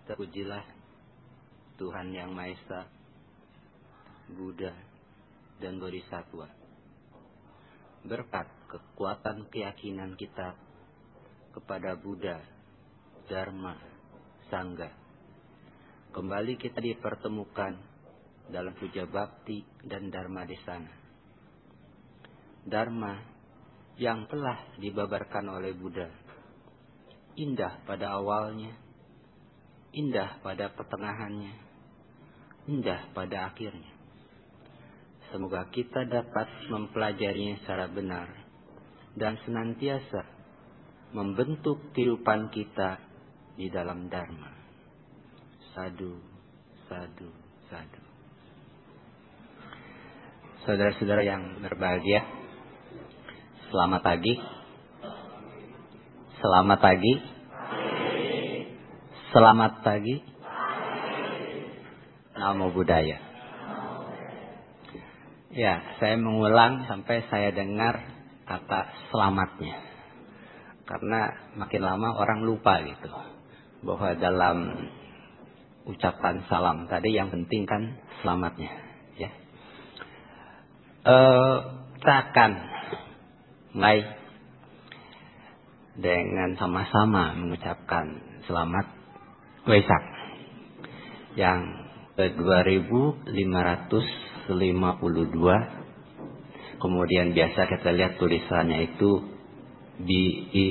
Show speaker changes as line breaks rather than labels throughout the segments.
Terpujilah Tuhan Yang Maha Esa, Buddha dan Bodhisattva. Berkat kekuatan keyakinan kita kepada Buddha, Dharma, Sangha, kembali kita dipertemukan dalam puja bakti dan Dharma Desana. Dharma yang telah dibabarkan oleh Buddha, indah pada awalnya, indah pada pertengahannya, indah pada akhirnya. Semoga kita dapat mempelajarinya secara benar dan senantiasa membentuk kehidupan kita di dalam Dharma. Sadhu, sadhu, sadhu. Saudara-saudara yang berbahagia, selamat pagi. Selamat pagi. Selamat pagi. Namo Buddhaya. Ya, saya mengulang sampai saya dengar kata selamatnya. Karena makin lama orang lupa gitu. Bahwa dalam ucapan salam tadi yang penting kan selamatnya. Ya. Kita akan mulai dengan sama-sama mengucapkan selamat Waisak yang ke-2552. Kemudian biasa kita lihat tulisannya itu BI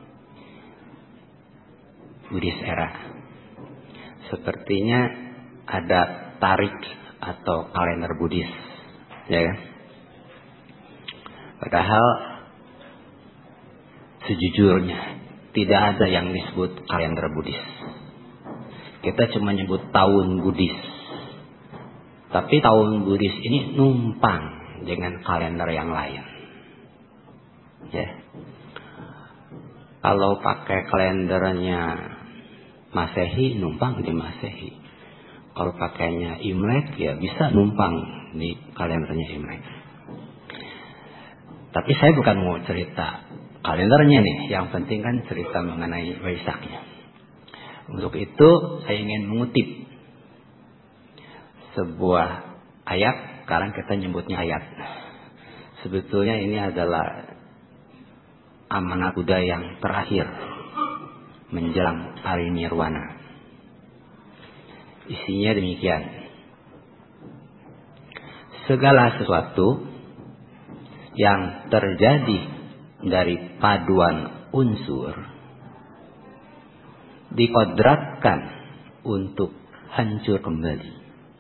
Buddhist Era. Sepertinya ada tarik atau kalender Buddhis, ya kan? Padahal sejujurnya tidak ada yang disebut kalender Buddhis. Kita cuma nyebut tahun Buddhis. Tapi tahun Buddhis ini numpang dengan kalender yang lain. Ya. Kalau pakai kalendernya Masehi, numpang di Masehi. Kalau pakainya Imlek, ya bisa numpang di kalendernya Imlek. Tapi saya bukan mau cerita kalendernya nih. Yang penting kan cerita mengenai Waisaknya. Untuk itu saya ingin mengutip sebuah ayat. Sekarang kita nyebutnya ayat. Sebetulnya ini adalah amanat Buddha yang terakhir menjelang parinirwana. Isinya demikian. Segala sesuatu yang terjadi dari paduan unsur dikodratkan untuk hancur kembali.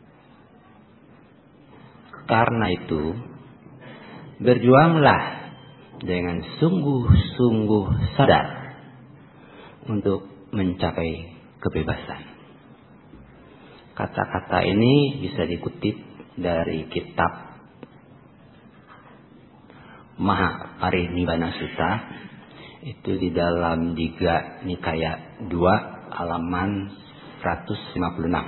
Karena itu, berjuanglah dengan sungguh-sungguh sadar untuk mencapai kebebasan. Kata-kata ini bisa dikutip dari kitab Mahaparinibbana Sutta. Itu di dalam Digha Nikaya 2 halaman 156.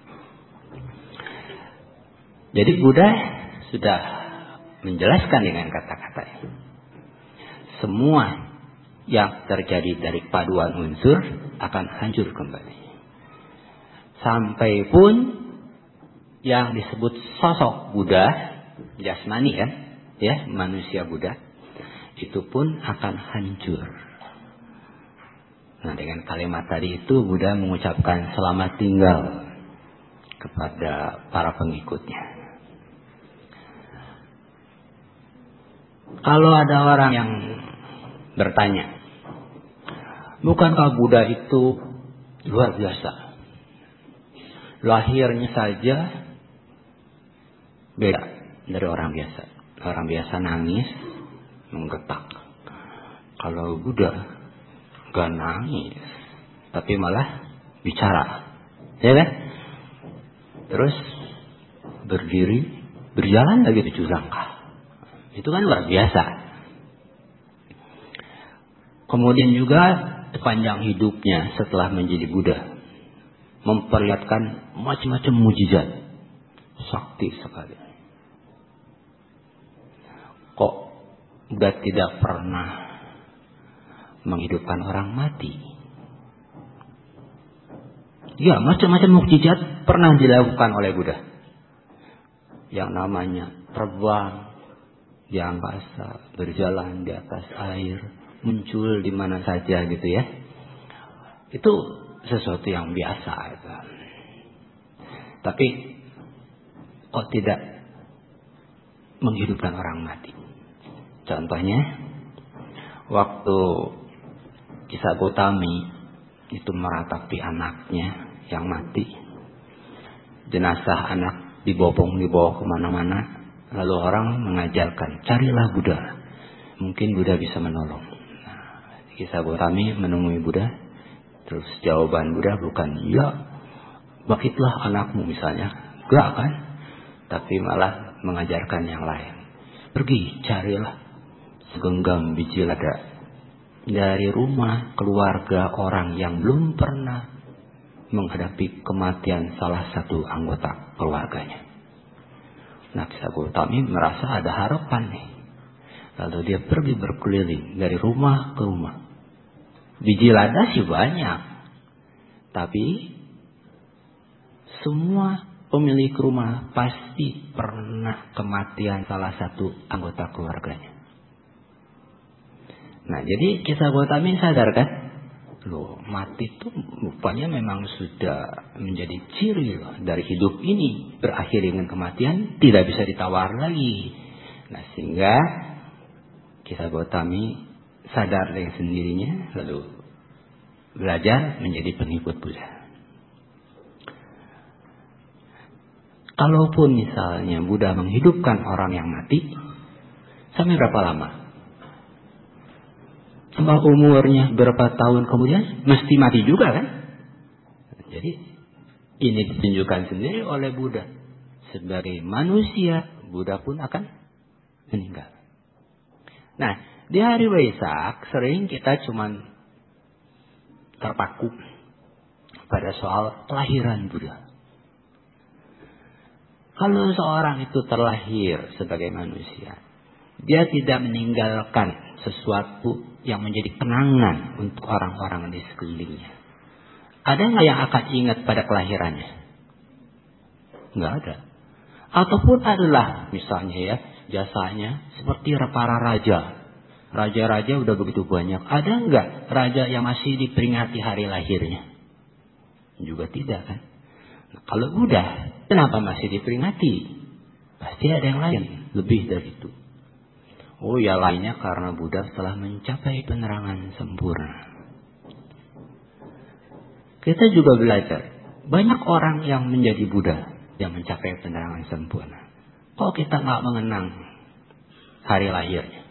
Jadi Buddha sudah menjelaskan dengan kata-kata ini. Semua yang terjadi dari paduan unsur akan hancur kembali. Sampai pun yang disebut sosok Buddha, jasmani kan, ya, manusia Buddha, itu pun akan hancur. Nah, dengan kalimat tadi itu Buddha mengucapkan selamat tinggal kepada para pengikutnya. Kalau ada orang yang bertanya, bukankah Buddha itu luar biasa? Lahirnya saja beda dari orang biasa. Orang biasa nangis, menggetak. Kalau Buddha gak nangis, tapi malah bicara, ya kan? Terus berdiri, berjalan lagi 7 langkah. Itu kan luar biasa. Kemudian juga sepanjang hidupnya setelah menjadi Buddha, memperlihatkan macam-macam mujizat, sakti sekali. Kok Buddha tidak pernah menghidupkan orang mati? Ya, macam-macam mukjizat pernah dilakukan oleh Buddha. Yang namanya terbang di angkasa, berjalan di atas air, muncul di mana saja gitu ya. Itu sesuatu yang biasa itu. Tapi kok tidak menghidupkan orang mati? Contohnya waktu Kisah Gotami itu meratapi anaknya yang mati, jenazah anak dibopong dibawa kemana-mana, lalu orang mengajarkan carilah Buddha, mungkin Buddha bisa menolong. Kisah Gotami menemui Buddha, terus jawaban Buddha bukan ya bangkitlah anakmu misalnya, enggak kan, tapi malah mengajarkan yang lain. Pergi carilah segenggam biji lada dari rumah keluarga orang yang belum pernah menghadapi kematian salah satu anggota keluarganya. Nah, Kisah Gotami merasa ada harapan nih. Lalu dia pergi berkeliling dari rumah ke rumah. Biji lada sih banyak, tapi semua pemilik rumah pasti pernah kematian salah satu anggota keluarganya. Nah, jadi Kisah Gotami sadar kan, loh, mati itu rupanya memang sudah menjadi ciri loh dari hidup ini. Berakhir dengan kematian, tidak bisa ditawar lagi. Nah, sehingga Kisah Gotami sadar dengan sendirinya, lalu belajar menjadi pengikut Buddha. Kalaupun misalnya Buddha menghidupkan orang yang mati, sampai berapa lama? Sampai umurnya berapa tahun kemudian mesti mati juga kan? Jadi ini ditunjukkan sendiri oleh Buddha. Sebagai manusia, Buddha pun akan meninggal. Nah, di hari Waisak sering kita cuman terpaku pada soal kelahiran Buddha. Kalau seorang itu terlahir sebagai manusia, dia tidak meninggalkan sesuatu yang menjadi kenangan untuk orang-orang di sekelilingnya. Ada nggak yang akan ingat pada kelahirannya? Nggak ada. Ataupun adalah misalnya ya jasanya seperti para raja. Raja-raja udah begitu banyak. Ada nggak raja yang masih diperingati hari lahirnya? Juga tidak kan. Nah, kalau udah, kenapa masih diperingati? Pasti ada yang lain lebih dari itu. Oh ya, lainnya karena Buddha telah mencapai penerangan sempurna. Kita juga belajar, banyak orang yang menjadi Buddha yang mencapai penerangan sempurna. Kok kita nggak mengenang hari lahirnya?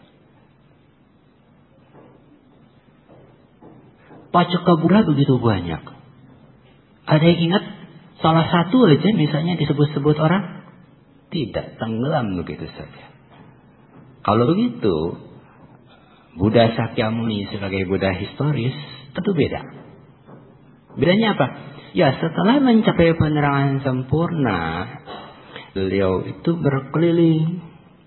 Pacaka Buddha begitu banyak. Ada yang ingat salah satu aja misalnya disebut-sebut orang? Tidak, tenggelam begitu saja. Kalau begitu, Buddha Sakyamuni sebagai Buddha historis tentu beda. Bedanya apa? Ya, setelah mencapai penerangan sempurna, beliau itu berkeliling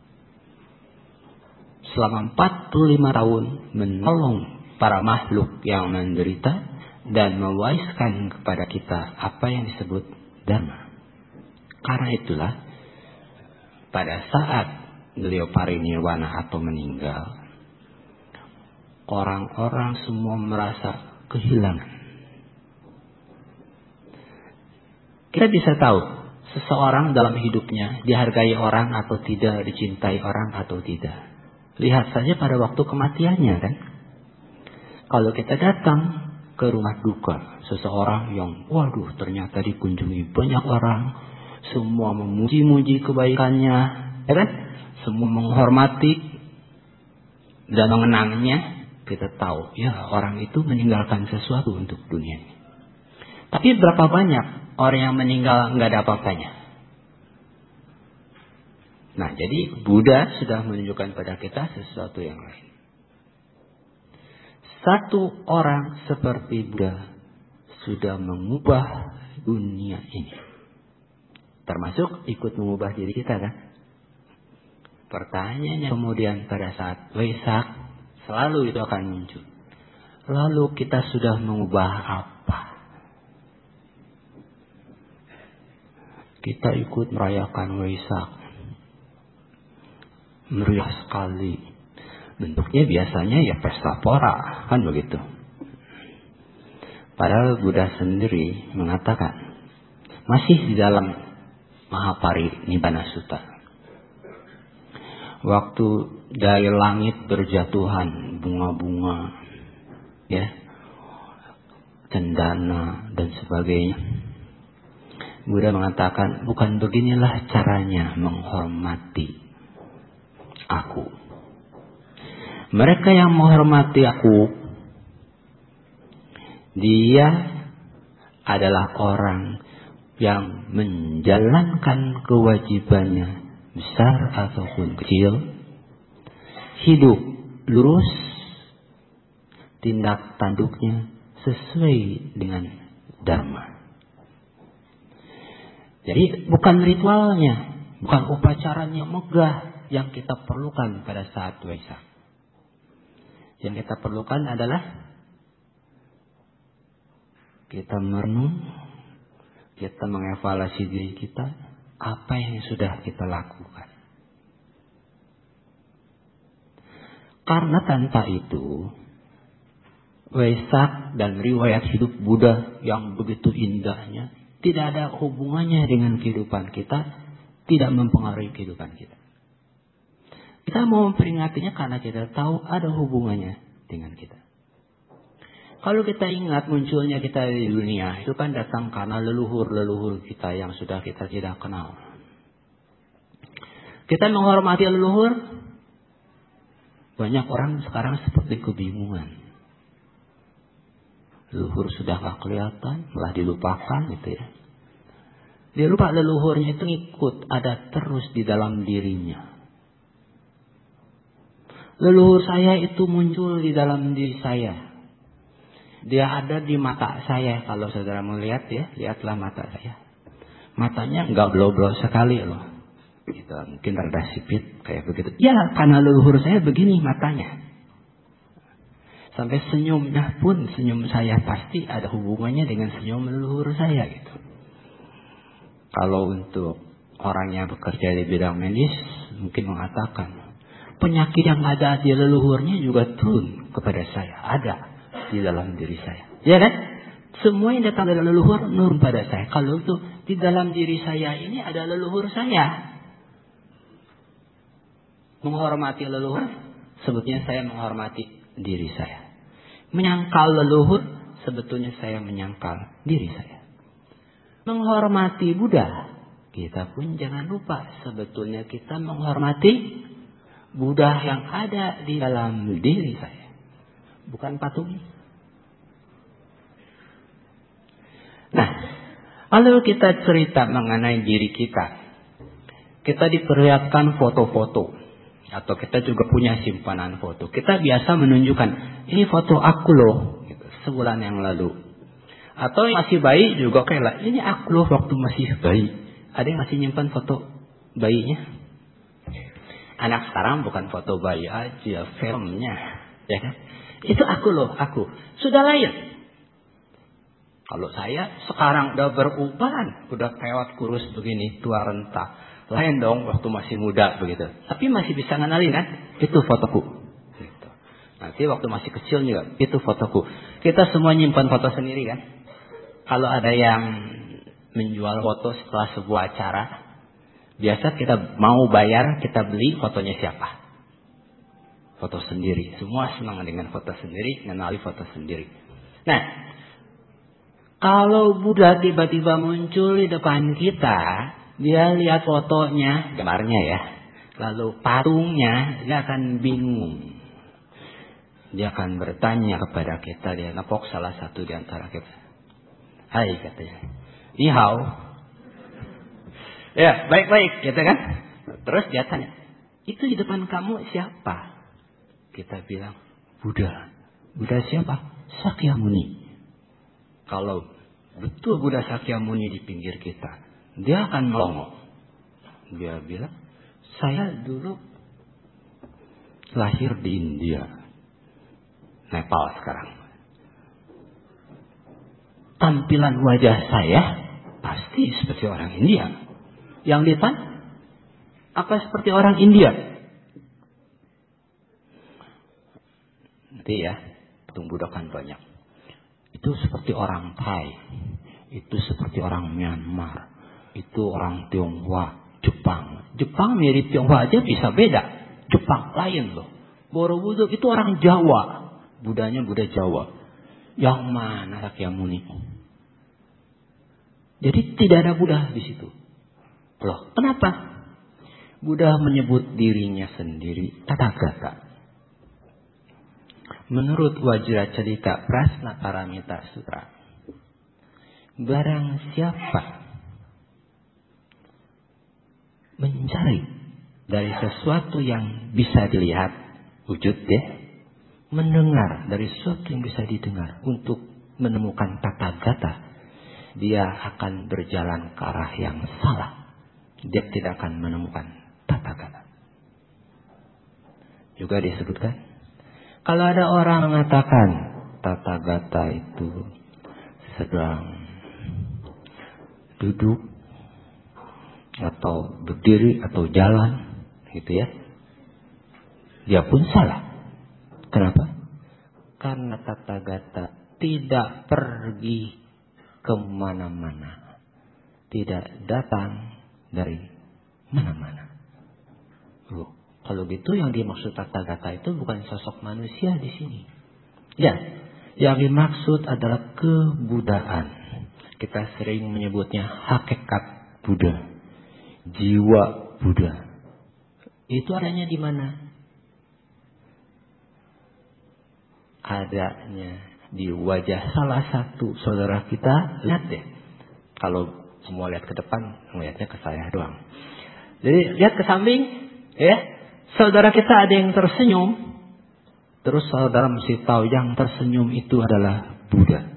selama 45 tahun menolong para makhluk yang menderita dan mewariskan kepada kita apa yang disebut Dharma. Karena itulah pada saat beliau parinirwana atau meninggal, orang-orang semua merasa kehilangan. Kita bisa tahu seseorang dalam hidupnya dihargai orang atau tidak, dicintai orang atau tidak. Lihat saja pada waktu kematiannya kan. Kalau kita datang ke rumah duka seseorang yang waduh ternyata dikunjungi banyak orang, semua memuji-muji kebaikannya, ya kan? Semua menghormati dan mengenangnya, kita tahu ya orang itu meninggalkan sesuatu untuk dunia ini. Tapi berapa banyak orang yang meninggal nggak ada apa-apanya? Nah, jadi Buddha sudah menunjukkan pada kita sesuatu yang lain. Satu orang seperti Buddha sudah mengubah dunia ini. Termasuk ikut mengubah diri kita kan? Pertanyaannya kemudian pada saat Waisak selalu itu akan muncul. Lalu kita sudah mengubah apa? kita ikut merayakan Waisak. Meriah sekali. Bentuknya biasanya ya pesta pora, kan begitu. Padahal Buddha sendiri mengatakan, masih di dalam Mahaparinibbana Sutta, waktu dari langit berjatuhan bunga-bunga, ya, cendana dan sebagainya, Buddha mengatakan, bukan beginilah caranya menghormati aku. Mereka yang menghormati aku, dia adalah orang yang menjalankan kewajibannya, besar ataupun kecil, hidup lurus, tindak tanduknya sesuai dengan Dharma. Jadi bukan ritualnya, bukan upacaranya megah yang kita perlukan pada saat Waisak. Yang kita perlukan adalah kita merenung, kita mengevaluasi diri kita, apa yang sudah kita lakukan. Karena tanpa itu, Waisak dan riwayat hidup Buddha yang begitu indahnya tidak ada hubungannya dengan kehidupan kita, tidak mempengaruhi kehidupan kita. Kita mau memperingatinya karena kita tahu ada hubungannya dengan kita. Kalau kita ingat munculnya kita di dunia, itu kan datang karena leluhur-leluhur kita yang sudah kita tidak kenal. Kita menghormati leluhur, banyak orang sekarang seperti kebingungan. Leluhur sudah gak kelihatan, malah dilupakan gitu ya. Dia lupa leluhurnya itu ikut, ada terus di dalam dirinya. Leluhur saya itu muncul di dalam diri saya. Dia ada di mata saya. Kalau saudara melihat ya, lihatlah mata saya. Matanya enggak blau-blau sekali loh. Gitu, mungkin rada sipit kayak begitu. Ya, karena leluhur saya begini matanya. Sampai senyumnya pun, senyum saya pasti ada hubungannya dengan senyum leluhur saya gitu. Kalau untuk orang yang bekerja di bidang medis, mungkin mengatakan, penyakit yang ada di leluhurnya juga turun kepada saya. Ada di dalam diri saya. Ya kan? Semua yang datang dari leluhur nurun pada saya. Kalau itu di dalam diri saya ini ada leluhur saya. Menghormati leluhur, sebetulnya saya menghormati diri saya. Menyangkal leluhur, sebetulnya saya menyangkal diri saya. Menghormati Buddha, kita pun jangan lupa sebetulnya kita menghormati Buddha yang ada di dalam diri saya. Bukan patung. Nah, kalau kita cerita mengenai diri kita, kita diperlihatkan foto-foto. Atau kita juga punya simpanan foto. Kita biasa menunjukkan, ini foto aku loh, gitu, sebulan yang lalu. Atau masih bayi juga kayak, ini aku loh waktu masih bayi. Ada yang masih nyimpan foto bayinya? Anak sekarang bukan foto bayi aja, filmnya, ya kan? Itu aku loh, aku sudah lahir. Kalau saya sekarang udah beruban, udah pewat kurus begini, tua renta. Lain dong waktu masih muda begitu. Tapi masih bisa ngenalin kan? Itu fotoku. Gitu. Nanti waktu masih kecil juga, itu fotoku. Kita semua nyimpan foto sendiri kan? Kalau ada yang menjual foto setelah sebuah acara, biasa kita mau bayar, kita beli fotonya siapa? Foto sendiri. Semua senang dengan foto sendiri, mengenali foto sendiri. Nah, kalau Buddha tiba-tiba muncul di depan kita, dia lihat fotonya, gambarnya ya, lalu patungnya, dia akan bingung. Dia akan bertanya kepada kita, dia nepok salah satu di antara kita. Hai katanya, ni hao. Ya, baik-baik, gitu kan? Terus dia tanya, itu di depan kamu siapa? Kita bilang, Buddha. Buddha siapa? Sakyamuni. Kalau betul Buddha Sakyamuni di pinggir kita, dia akan melongo. Dia bilang, saya dulu lahir di India. Nepal sekarang. Tampilan wajah saya pasti seperti orang India. Yang di depan apa seperti orang India? Nanti ya, patung Buddha kan banyak. Itu seperti orang Thai, itu seperti orang Myanmar, itu orang Tionghoa, Jepang. Jepang mirip Tionghoa aja bisa beda. Jepang lain loh. Borobudur itu orang Jawa, Budanya Buddha Jawa. Yang mana Sakyamuni? Jadi tidak ada Buddha di situ. Loh, kenapa? Buddha menyebut dirinya sendiri Tathagata. Menurut Wajracarita Prasna Paramita Sutra, barang siapa mencari dari sesuatu yang bisa dilihat, wujud ya, mendengar dari sesuatu yang bisa didengar untuk menemukan Tathagata, dia akan berjalan ke arah yang salah. Dia tidak akan menemukan Tathagata. Juga disebutkan, kalau ada orang mengatakan Tathagata itu sedang duduk atau berdiri atau jalan, gitu ya, dia pun salah. Kenapa? Karena Tathagata tidak pergi kemana-mana, tidak datang dari mana-mana. Loh, kalau gitu yang dimaksud Tathagata itu bukan sosok manusia di sini. Ya, yang dimaksud adalah kebudaan. Kita sering menyebutnya hakikat Buddha, jiwa Buddha. Itu adanya di mana? Adanya di wajah salah satu saudara kita. Lihat deh, kalau semua lihat ke depan, melihatnya ke saya doang. Jadi lihat ke samping, ya, saudara kita ada yang tersenyum. Terus saudara mesti tahu yang tersenyum itu adalah Buddha.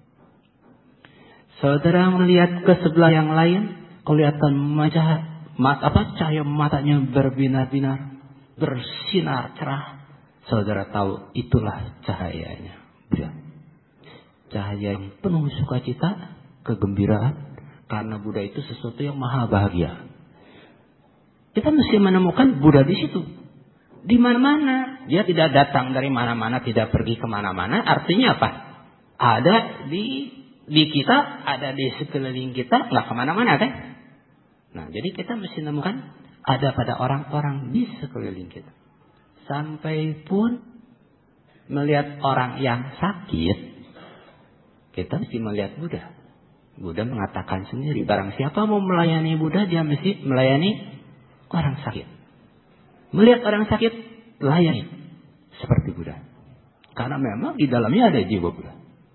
Saudara melihat ke sebelah yang lain, kelihatan cahaya matanya berbinar-binar, bersinar cerah. Saudara tahu itulah cahayanya Buddha. Cahaya yang penuh sukacita, kegembiraan, karena Buddha itu sesuatu yang maha bahagia. Kita mesti menemukan Buddha di situ. Di mana-mana. Dia tidak datang dari mana-mana, tidak pergi kemana-mana. Artinya apa? Ada di kita, ada di sekeliling kita, nggak kemana-mana kan? Nah, jadi kita mesti menemukan ada pada orang-orang di sekeliling kita. Sampai pun melihat orang yang sakit, kita mesti melihat Buddha. Buddha mengatakan sendiri, barang siapa mau melayani Buddha, dia mesti melayani orang sakit. Melihat orang sakit, layani seperti Buddha. Karena memang di dalamnya ada jiwa Buddha.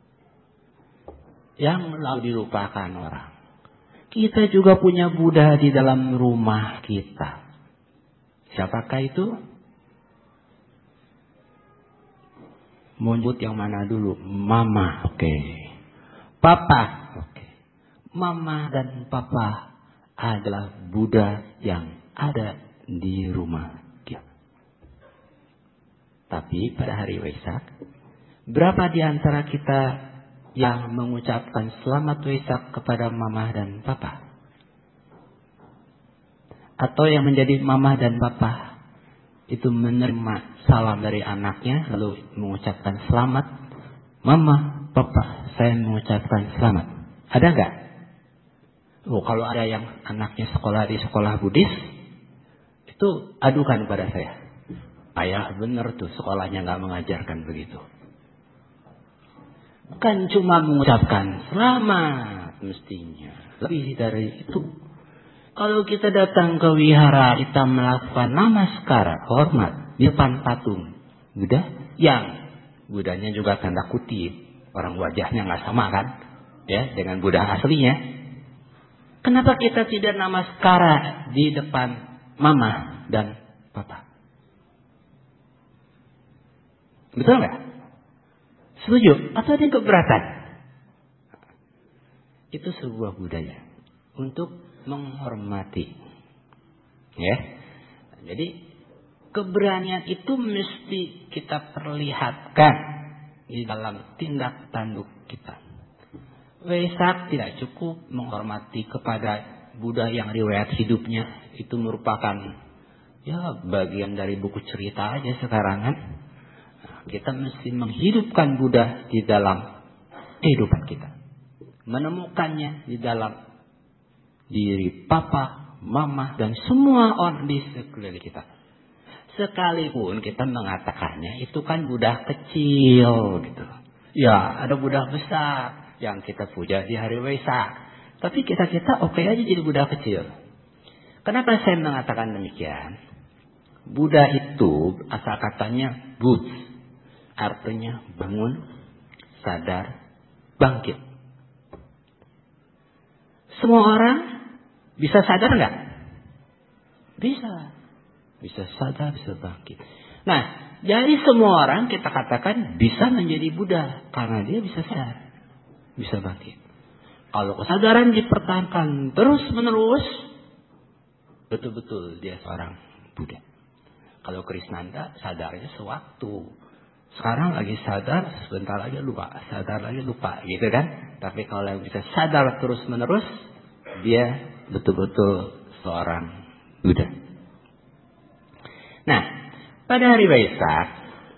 Yang lalu dilupakan orang. Kita juga punya Buddha di dalam rumah kita. Siapakah itu? Mau nyebut yang mana dulu? Mama, oke. Papa, oke. Mama dan Papa adalah Buddha yang ada di rumah kita. Tapi pada hari Waisak, berapa di antara kita yang mengucapkan selamat Waisak kepada Mama dan Papa? Atau yang menjadi Mama dan Papa itu menerima salam dari anaknya lalu mengucapkan selamat, Mama, Papa, saya mengucapkan selamat. Ada nggak? Oh, kalau ada yang anaknya sekolah di sekolah Buddhis, itu adukan pada saya. Ayah bener tuh sekolahnya nggak mengajarkan begitu. Bukan cuma mengucapkan selamat mestinya. Lebih dari itu. Kalau kita datang ke wihara, kita melakukan namaskara, hormat di depan patung Buddha, yang Buddhanya juga tanda kutip, orang wajahnya nggak sama kan, ya, dengan Buddha aslinya. Kenapa kita tidak namaskara di depan Mama dan Papa? Betul nggak? Setuju? Atau ada yang keberatan? Itu sebuah budaya untuk menghormati, ya. Jadi keberanian itu mesti kita perlihatkan di dalam tindak tanduk kita. Waisak tidak cukup menghormati kepada Buddha yang riwayat hidupnya itu merupakan bagian dari buku cerita aja sekarang kan. Kita mesti menghidupkan Buddha di dalam kehidupan kita. Menemukannya di dalam diri papa, mama, dan semua orang di sekeliling kita. Sekalipun kita mengatakannya itu kan Buddha kecil gitu. Ya, ada Buddha besar yang kita puja di hari Waisak. Tapi kita oke aja jadi Buddha kecil. Kenapa saya mengatakan demikian? Buddha itu asal katanya Bud, artinya bangun, sadar, bangkit. Semua orang bisa sadar nggak? Bisa. Bisa sadar, bisa bangkit. Nah, jadi semua orang kita katakan bisa menjadi Buddha karena dia bisa sadar, bisa bangkit. Kalau kesadaran dipertahankan terus-menerus, betul-betul dia seorang Buddha. Kalau Krisnanda sadarnya sewaktu. Sekarang lagi sadar, sebentar lagi lupa, sadar lagi lupa, gitu kan? Tapi kalau yang bisa sadar terus-menerus, dia betul-betul seorang Buddha. Nah, pada hari Waisak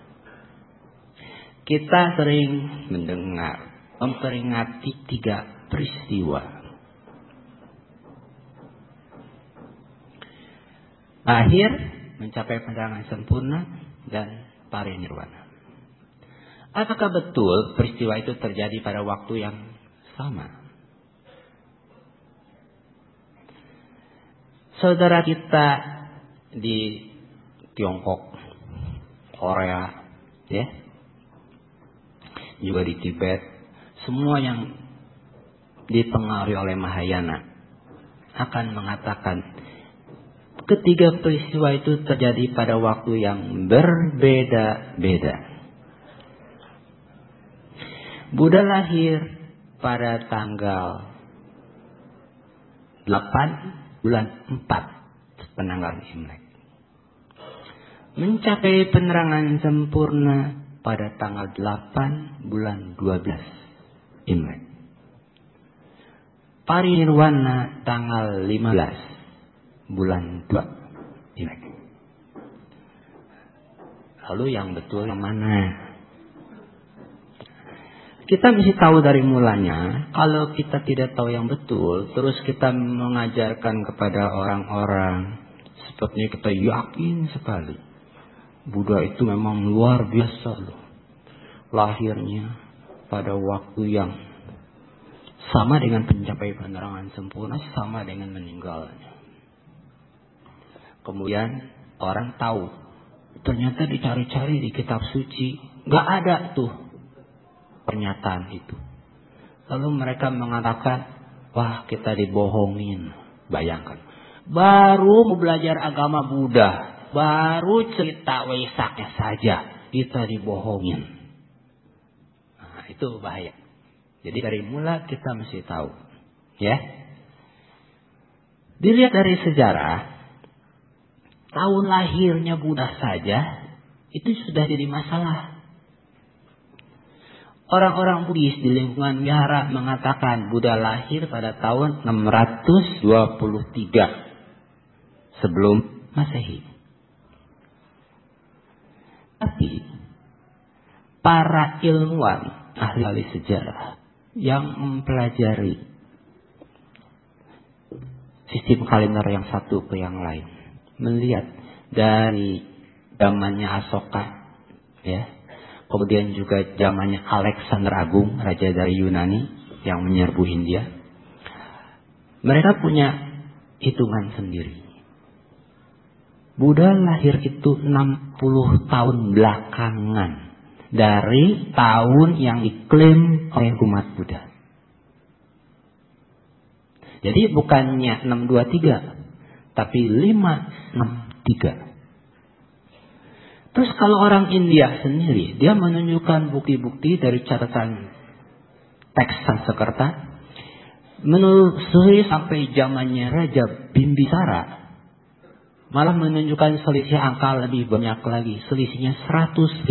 kita sering mendengar memperingati 3 peristiwa. Lahir, mencapai penerangan sempurna, dan parinirwana. Apakah betul peristiwa itu terjadi pada waktu yang sama? Saudara kita di Tiongkok, Korea, juga di Tibet, semua yang dipengaruhi oleh Mahayana akan mengatakan ketiga peristiwa itu terjadi pada waktu yang berbeda-beda. Buddha lahir pada tanggal 8 bulan 4 penanggal Imlek. Mencapai penerangan sempurna pada tanggal 8 bulan 12 Imlek. Parinirwana tanggal 15 bulan 2 Imlek. Lalu yang betul yang mana? Kita mesti tahu dari mulanya. Kalau kita tidak tahu yang betul, terus kita mengajarkan kepada orang-orang, sepertinya kita yakin sekali Buddha itu memang luar biasa loh. Lahirnya pada waktu yang sama dengan pencapai penerangan sempurna, sama dengan meninggalnya. Kemudian orang tahu, ternyata dicari-cari di kitab suci, gak ada tuh pernyataan itu. Lalu mereka mengatakan, wah kita dibohongin. Bayangkan, baru mau belajar agama Buddha, baru cerita Waisaknya saja kita dibohongin. Nah, itu bahaya. Jadi dari mula kita mesti tahu, ya. Dilihat dari sejarah, tahun lahirnya Buddha saja itu sudah jadi masalah. Orang-orang Buddhis di lingkungan wihara mengatakan Buddha lahir pada tahun 623 sebelum Masehi. Tapi para ilmuwan ahli sejarah yang mempelajari sistem kalender yang satu ke yang lain, melihat dari zamannya Asoka, ya, kemudian juga zamannya Alexander Agung, raja dari Yunani yang menyerbu India, mereka punya hitungan sendiri. Buddha lahir itu 60 tahun belakangan dari tahun yang diklaim oleh umat Buddha. Jadi bukannya 623, tapi 563. Terus kalau orang India sendiri, dia menunjukkan bukti-bukti dari catatan teks Sanskerta, menelusuri sampai zamannya Raja Bimbisara, malah menunjukkan selisih angka lebih banyak lagi. Selisihnya 157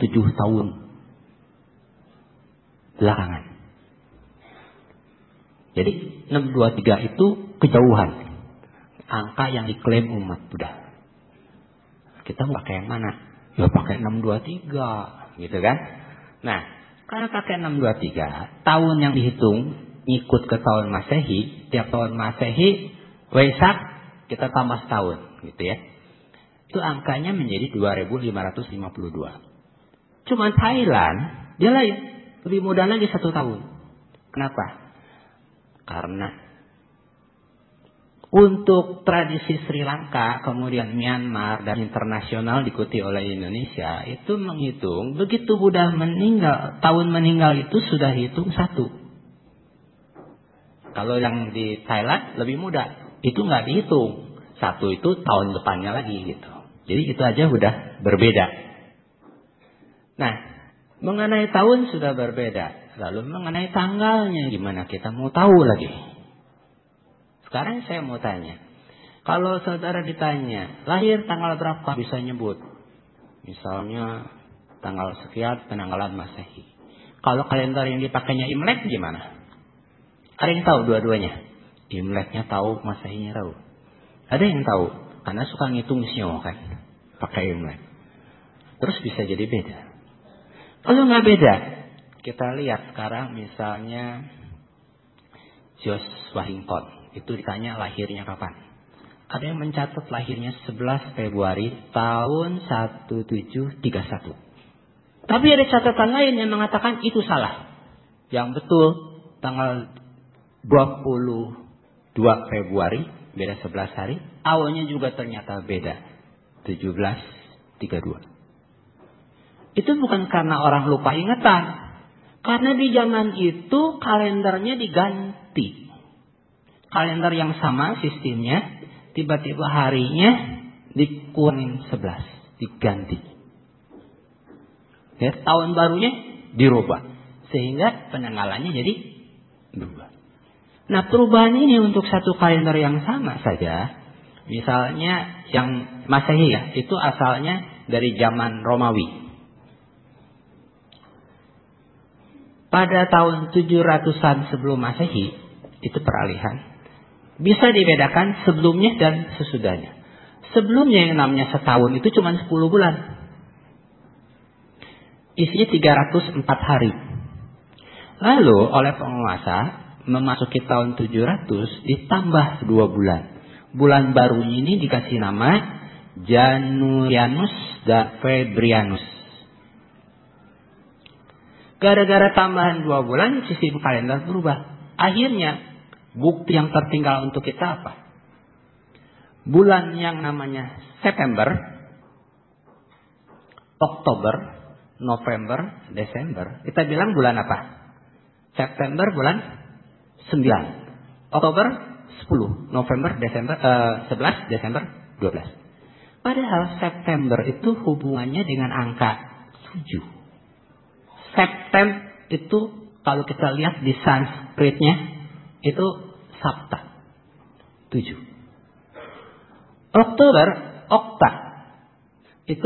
tahun belakangan. Jadi 623 itu kejauhan. Angka yang diklaim umat Buddha. Kita mau pakai yang mana? Ya pakai 623, gitu kan? Nah, karena pakai 623, tahun yang dihitung ikut ke tahun Masehi, tiap tahun Masehi, Waisak kita tambah setahun, gitu ya. Itu angkanya menjadi 2552. Cuman Thailand, dia lain, lebih mudah lagi 1 tahun. Kenapa? Karena untuk tradisi Sri Lanka, kemudian Myanmar, dan internasional diikuti oleh Indonesia, itu menghitung, begitu Buddha meninggal, tahun meninggal itu sudah hitung 1. Kalau yang di Thailand lebih mudah, itu nggak dihitung. 1 itu tahun depannya lagi gitu. Jadi itu aja udah berbeda. Nah, mengenai tahun sudah berbeda. Lalu mengenai tanggalnya gimana kita mau tahu lagi? Sekarang saya mau tanya, kalau saudara ditanya, lahir tanggal berapa bisa nyebut? Misalnya tanggal sekian penanggalan Masehi. Kalau kalender yang dipakainya Imlek gimana? Ada yang tahu dua-duanya? Imleknya tahu, Masehinya tahu. Ada yang tahu, karena suka ngitung sio kan, pakai Imlek. Terus bisa jadi beda. Kalau nggak beda, kita lihat sekarang misalnya George Washington. Itu ditanya lahirnya kapan. Ada yang mencatat lahirnya 11 Februari tahun 1731. Tapi ada catatan lain yang mengatakan itu salah. Yang betul tanggal 22 Februari, beda 11 hari. Awalnya juga ternyata beda, 1732. Itu bukan karena orang lupa ingatan. Karena di zaman itu kalendernya diganti. Kalender yang sama sistemnya, tiba-tiba harinya dikurangin 11, diganti. Ya, tahun barunya dirubah. Sehingga penanggalannya jadi berubah. Nah, perubahan ini untuk satu kalender yang sama saja. Misalnya yang Masehi ya, itu asalnya dari zaman Romawi. Pada tahun 700-an sebelum Masehi, itu peralihan. Bisa dibedakan sebelumnya dan sesudahnya. Sebelumnya yang namanya setahun itu cuma 10 bulan. Isinya 304 hari. Lalu oleh penguasa memasuki tahun 700 ditambah 2 bulan. Bulan baru ini dikasih nama Januarianus dan Febrianus. Gara-gara tambahan 2 bulan sistem kalender berubah. Akhirnya bukti yang tertinggal untuk kita apa? Bulan yang namanya September, Oktober, November, Desember. Kita bilang bulan apa? September bulan 9. Oktober 10. November, Desember 11, Desember 12. Padahal September itu hubungannya dengan angka 7. September itu kalau kita lihat di Sanskritnya itu Sabta 7. Oktober, Okta itu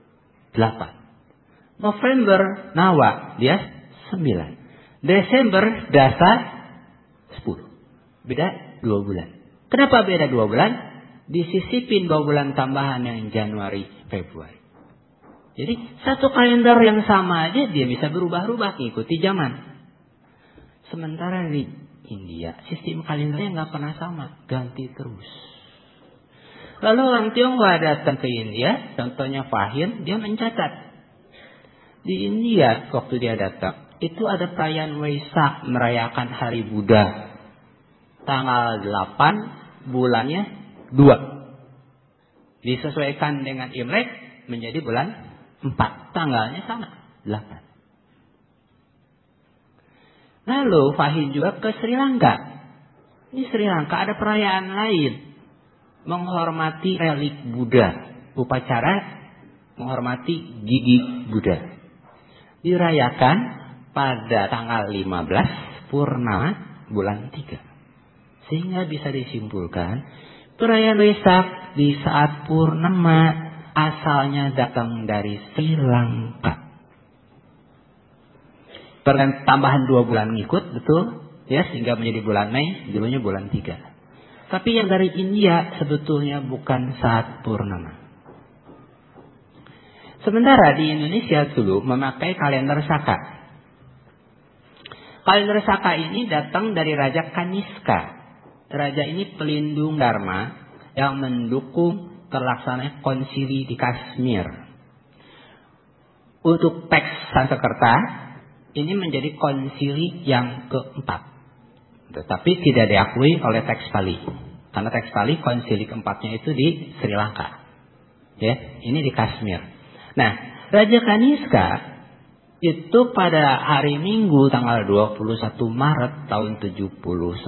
8. November, Nawa, dia 9. Desember, Dasa 10. Beda 2 bulan. Kenapa beda 2 bulan? Disisipin 2 bulan tambahan yang Januari, Februari. Jadi satu kalender yang sama aja dia bisa berubah-ubah mengikuti zaman. Sementara di India, sistem kalendernya nggak pernah sama, ganti terus. Lalu orang Tionghoa datang ke India, contohnya Fahim, dia mencatat. Di India, waktu dia datang, itu ada perayaan Waisak, merayakan hari Buddha. Tanggal 8, bulannya 2. Disesuaikan dengan Imlek, menjadi bulan 4. Tanggalnya sama, 8. Lalu Fahim juga ke Sri Lanka. Di Sri Lanka ada perayaan lain. Menghormati relik Buddha. Upacara menghormati gigi Buddha. Dirayakan pada tanggal 15 Purnama bulan 3. Sehingga bisa disimpulkan perayaan Waisak di saat Purnama asalnya datang dari Sri Lanka. Tambahan 2 bulan ngikut, betul. Ya, sehingga menjadi bulan Mei, dulunya bulan 3. Tapi yang dari India sebetulnya bukan saat purnama. Sementara di Indonesia dulu memakai kalender Saka. Kalender Saka ini datang dari Raja Kaniska. Raja ini pelindung Dharma yang mendukung terlaksananya konsili di Kashmir. Untuk teks Sanskerta, ini menjadi konsili yang keempat. Tetapi tidak diakui oleh teks Pali. Karena teks Pali konsili keempatnya itu di Sri Lanka. Ya, ini di Kashmir. Nah, Raja Kaniska itu pada hari Minggu tanggal 21 Maret tahun 79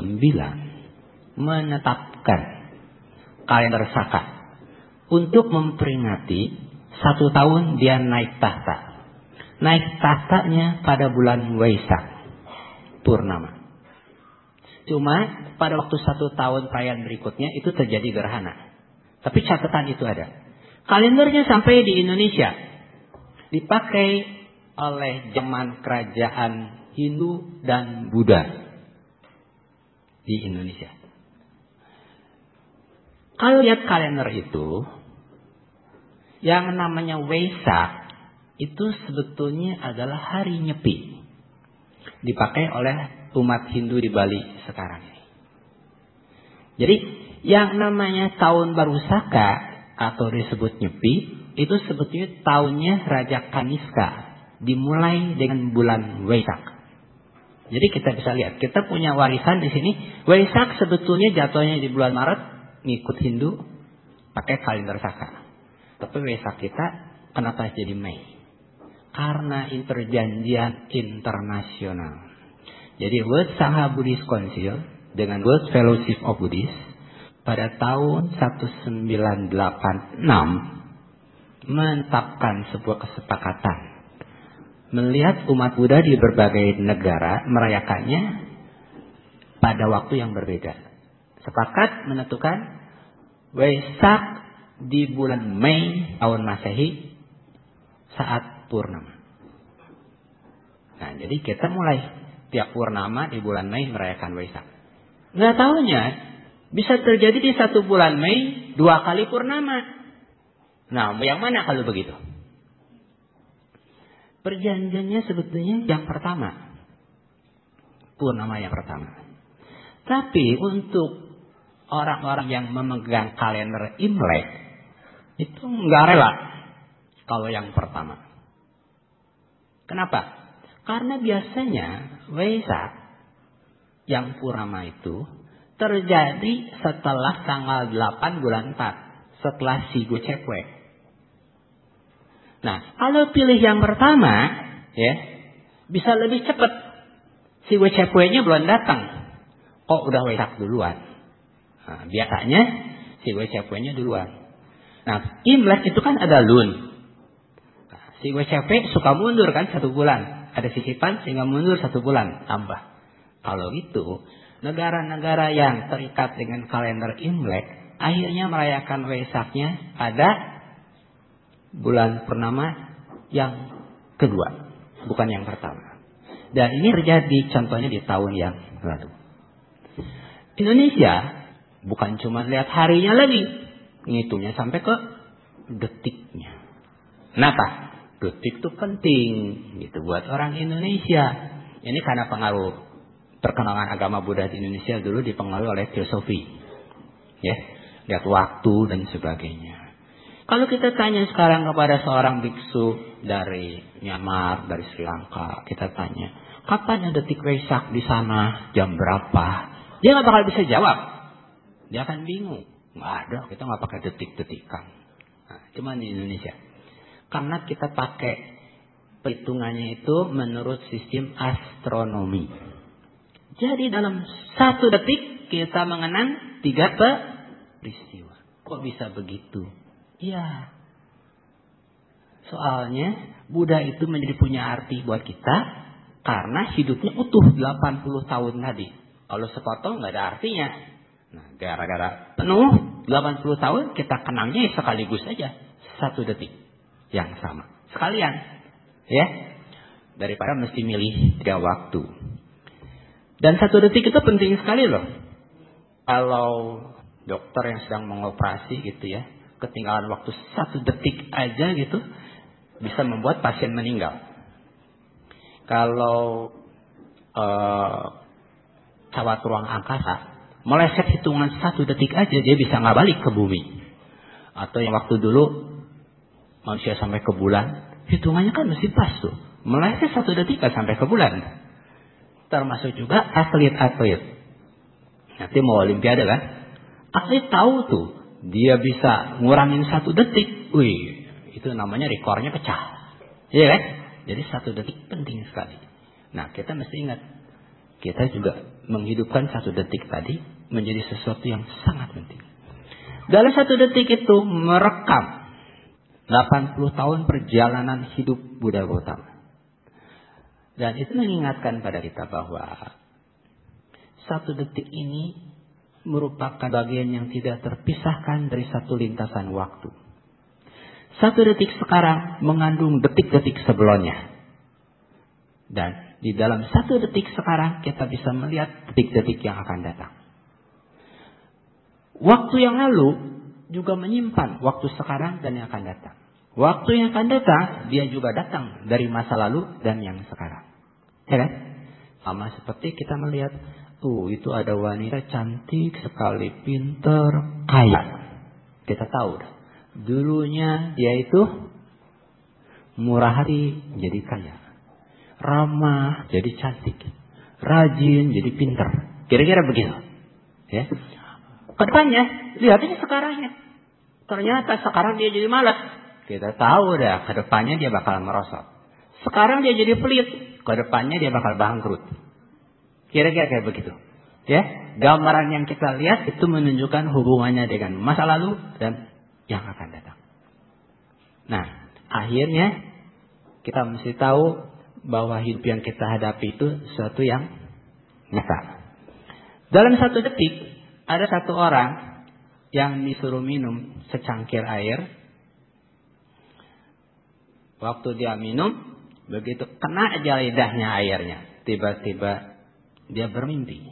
menetapkan kalender Saka untuk memperingati 1 tahun dia naik tahta. Naik tahtanya pada bulan Waisak purnama. Cuma pada waktu 1 tahun perayaan berikutnya itu terjadi gerhana. Tapi catatan itu ada. Kalendernya sampai di Indonesia. Dipakai oleh zaman kerajaan Hindu dan Buddha di Indonesia. Kalau lihat kalender itu, yang namanya Waisak itu sebetulnya adalah hari Nyepi. Dipakai oleh umat Hindu di Bali sekarang ini. Jadi yang namanya tahun baru Saka atau disebut Nyepi itu sebetulnya tahunnya Raja Kaniska, dimulai dengan bulan Waisak. Jadi kita bisa lihat, kita punya warisan di sini. Waisak sebetulnya jatuhnya di bulan Maret, ngikut Hindu, pakai kalender Saka. Tapi Waisak kita kenapa jadi Mei? Karena perjanjian internasional. Jadi World Sangha Buddhist Council dengan World Fellowship of Buddhists pada tahun 1986 menetapkan sebuah kesepakatan. Melihat umat Buddha di berbagai negara merayakannya pada waktu yang berbeda. Sepakat menentukan Waisak di bulan Mei tahun Masehi saat purnama. Nah, jadi kita mulai tiap purnama di bulan Mei merayakan Waisak. Nggak tahunya bisa terjadi di 1 bulan Mei 2 kali purnama. Nah, yang mana kalau begitu? Perjanjiannya sebetulnya yang pertama. Purnama yang pertama. Tapi untuk orang-orang yang memegang kalender Imlek itu nggak rela kalau yang pertama. Kenapa? Karena biasanya Waisak yang purnama itu terjadi setelah tanggal 8 bulan 4. Setelah Sigu Cepwe. Nah, kalau pilih yang pertama, ya, bisa lebih cepat. Sigu Cepwe-nya belum datang. Kok udah Waisak duluan? Nah, biasanya Sigu Cepwe-nya duluan. Nah, Imlek itu kan ada Lun. Nah, Sigu Cepwe suka mundur kan 1 bulan. Ada sisipan sehingga mundur 1 bulan tambah. Kalau itu, negara-negara yang terikat dengan kalender Imlek akhirnya merayakan Waisaknya pada bulan purnama yang kedua, bukan yang pertama. Dan ini terjadi contohnya di tahun yang lalu. Indonesia bukan cuma lihat harinya lagi, ngitungnya sampai ke detiknya. Kenapa? Detik itu penting gitu buat orang Indonesia. Ini karena pengaruh perkembangan agama Buddha di Indonesia dulu dipengaruhi oleh teosofi. Ya, lihat waktu dan sebagainya. Kalau kita tanya sekarang kepada seorang biksu dari Myanmar, dari Sri Lanka, kita tanya, kapan detik Waisak di sana, jam berapa? Dia nggak bakal bisa jawab. Dia akan bingung. Nggak ada, kita nggak pakai detik-detikan. Nah, cuma di Indonesia. Karena kita pakai perhitungannya itu menurut sistem astronomi. Jadi dalam 1 detik kita mengenang 3 peristiwa. Kok bisa begitu? Iya. Soalnya Buddha itu menjadi punya arti buat kita karena hidupnya utuh 80 tahun tadi. Kalau sepotong nggak ada artinya. Nah, gara-gara penuh 80 tahun kita kenangnya sekaligus aja 1 detik. Yang sama. Sekalian. Ya. Daripada mesti milih 3 waktu. Dan 1 detik itu penting sekali loh. Kalau dokter yang sedang mengoperasi gitu ya, ketinggalan waktu 1 detik aja gitu, bisa membuat pasien meninggal. Kalau pesawat ruang angkasa meleset hitungan 1 detik aja, dia bisa nggak balik ke bumi. Atau yang waktu dulu manusia sampai ke bulan, hitungannya kan mesti pas tuh. Meleset 1 detik kan sampai ke bulan. Termasuk juga atlet-atlet. Nanti mau olimpiade kan? Atlet tahu tuh, dia bisa ngurangin 1 detik. Wih, itu namanya rekornya pecah. Iya kan? Jadi 1 detik penting sekali. Nah, kita mesti ingat, kita juga menghidupkan 1 detik tadi menjadi sesuatu yang sangat penting. Dalam 1 detik itu merekam 80 tahun perjalanan hidup Buddha Gautama. Dan itu mengingatkan pada kita bahwa 1 detik ini merupakan bagian yang tidak terpisahkan dari satu lintasan waktu. 1 detik sekarang mengandung detik-detik sebelumnya. Dan di dalam 1 detik sekarang kita bisa melihat detik-detik yang akan datang. Waktu yang lalu juga menyimpan waktu sekarang dan yang akan datang. Waktu yang akan datang, dia juga datang dari masa lalu dan yang sekarang. Ya kan? Sama seperti kita melihat, itu ada wanita cantik sekali, pintar, kaya. Kita tahu dah. Dulunya dia itu murah hati jadi kaya. Ramah jadi cantik. Rajin jadi pintar. Kira-kira begitu. Ya. Kedepannya, lihat aja sekarangnya. Ternyata sekarang dia jadi malas. Kita tahu dah, kedepannya dia bakal merosot. Sekarang dia jadi pelit, kedepannya dia bakal bangkrut. Kira-kira kayak begitu. Ya, gambaran yang kita lihat itu menunjukkan hubungannya dengan masa lalu dan yang akan datang. Nah, akhirnya kita mesti tahu bahwa hidup yang kita hadapi itu sesuatu yang nyata. Dalam 1 detik, ada 1 orang yang disuruh minum secangkir air. Waktu dia minum, begitu kena aja lidahnya airnya, tiba-tiba dia bermimpi.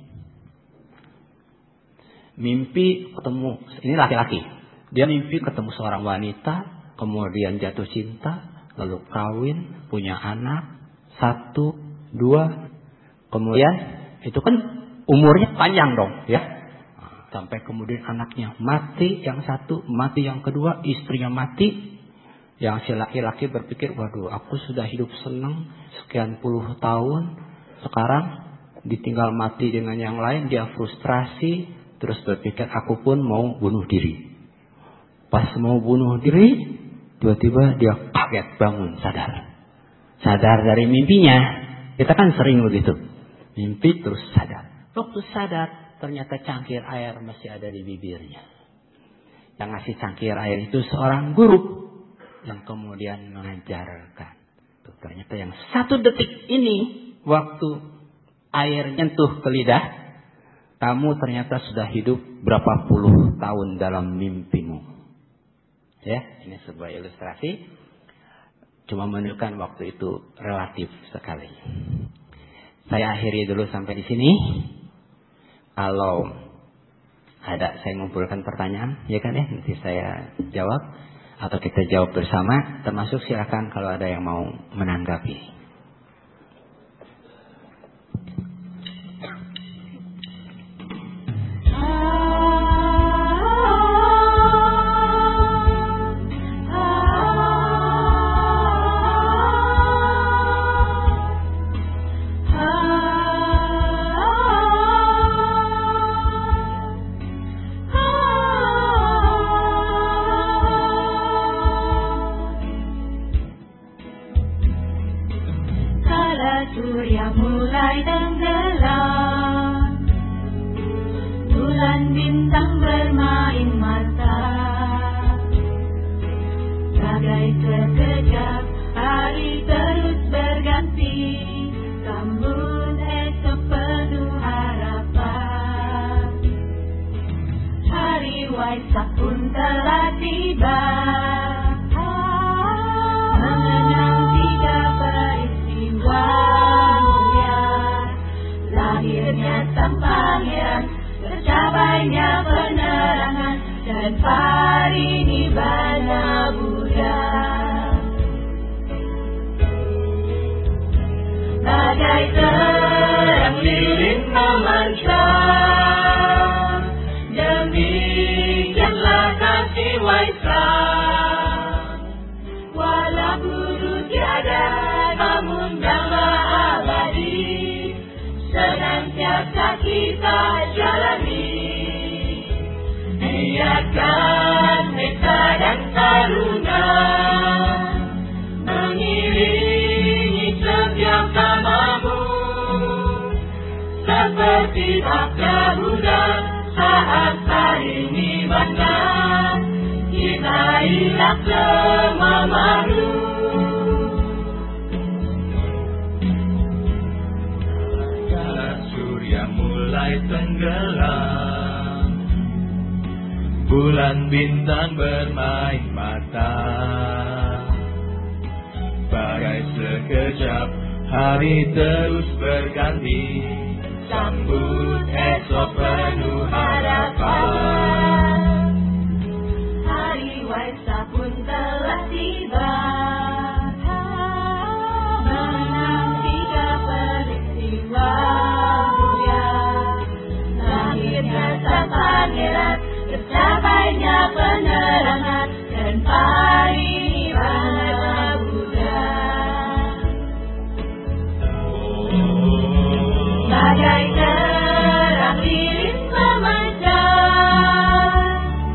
Mimpi ketemu, ini laki-laki. Dia mimpi ketemu seorang wanita, kemudian jatuh cinta, lalu kawin, punya anak, 1, 2, kemudian itu kan umurnya panjang dong, ya. Sampai kemudian anaknya mati, yang 1 mati, yang kedua istrinya mati. Yang si laki-laki berpikir, waduh, aku sudah hidup senang sekian puluh tahun, sekarang ditinggal mati dengan yang lain. Dia frustrasi, terus berpikir, aku pun mau bunuh diri. Pas mau bunuh diri, tiba-tiba dia kaget, bangun, sadar dari mimpinya. Kita kan sering begitu, mimpi terus sadar. Waktu sadar, ternyata cangkir air masih ada di bibirnya. Yang ngasih cangkir air itu seorang guru yang kemudian mengajarkan. Tuh, ternyata yang 1 detik ini, waktu air nyentuh ke lidah, kamu ternyata sudah hidup berapa puluh tahun dalam mimpimu. Ya, ini sebuah ilustrasi. Cuma menunjukkan waktu itu relatif sekali. Saya akhiri dulu sampai di sini. Kalau ada, saya ngumpulkan pertanyaan, ya kan ya, nanti saya jawab. Atau kita jawab bersama, termasuk silakan kalau ada yang mau menanggapi.
Akhirnya sang pangeran, tercapainya penerangan dan parinibbana Buddha. Bagai terang lilin memancar, demikianlah kasih Waisak. Walau guru tiada, namun Dhamma abadi, senantiasa kita jalani. Biarkan metta dan karuna mengiringi setiap namamu, seperti Sabda Buddha saat parinibbana. Cintailah semua makhluk.
Saat surya mulai tenggelam, bulan bintang bermain mata, bagai sekejap hari terus berganti, sambut esok penuh harapan.
Hari Waisak pun telah tiba, menantikan peristiwa mulia. Lahirnya sang pangeran, tercapainya penerangan dan parinibbana Buddha. Bagai terang lilin memancar,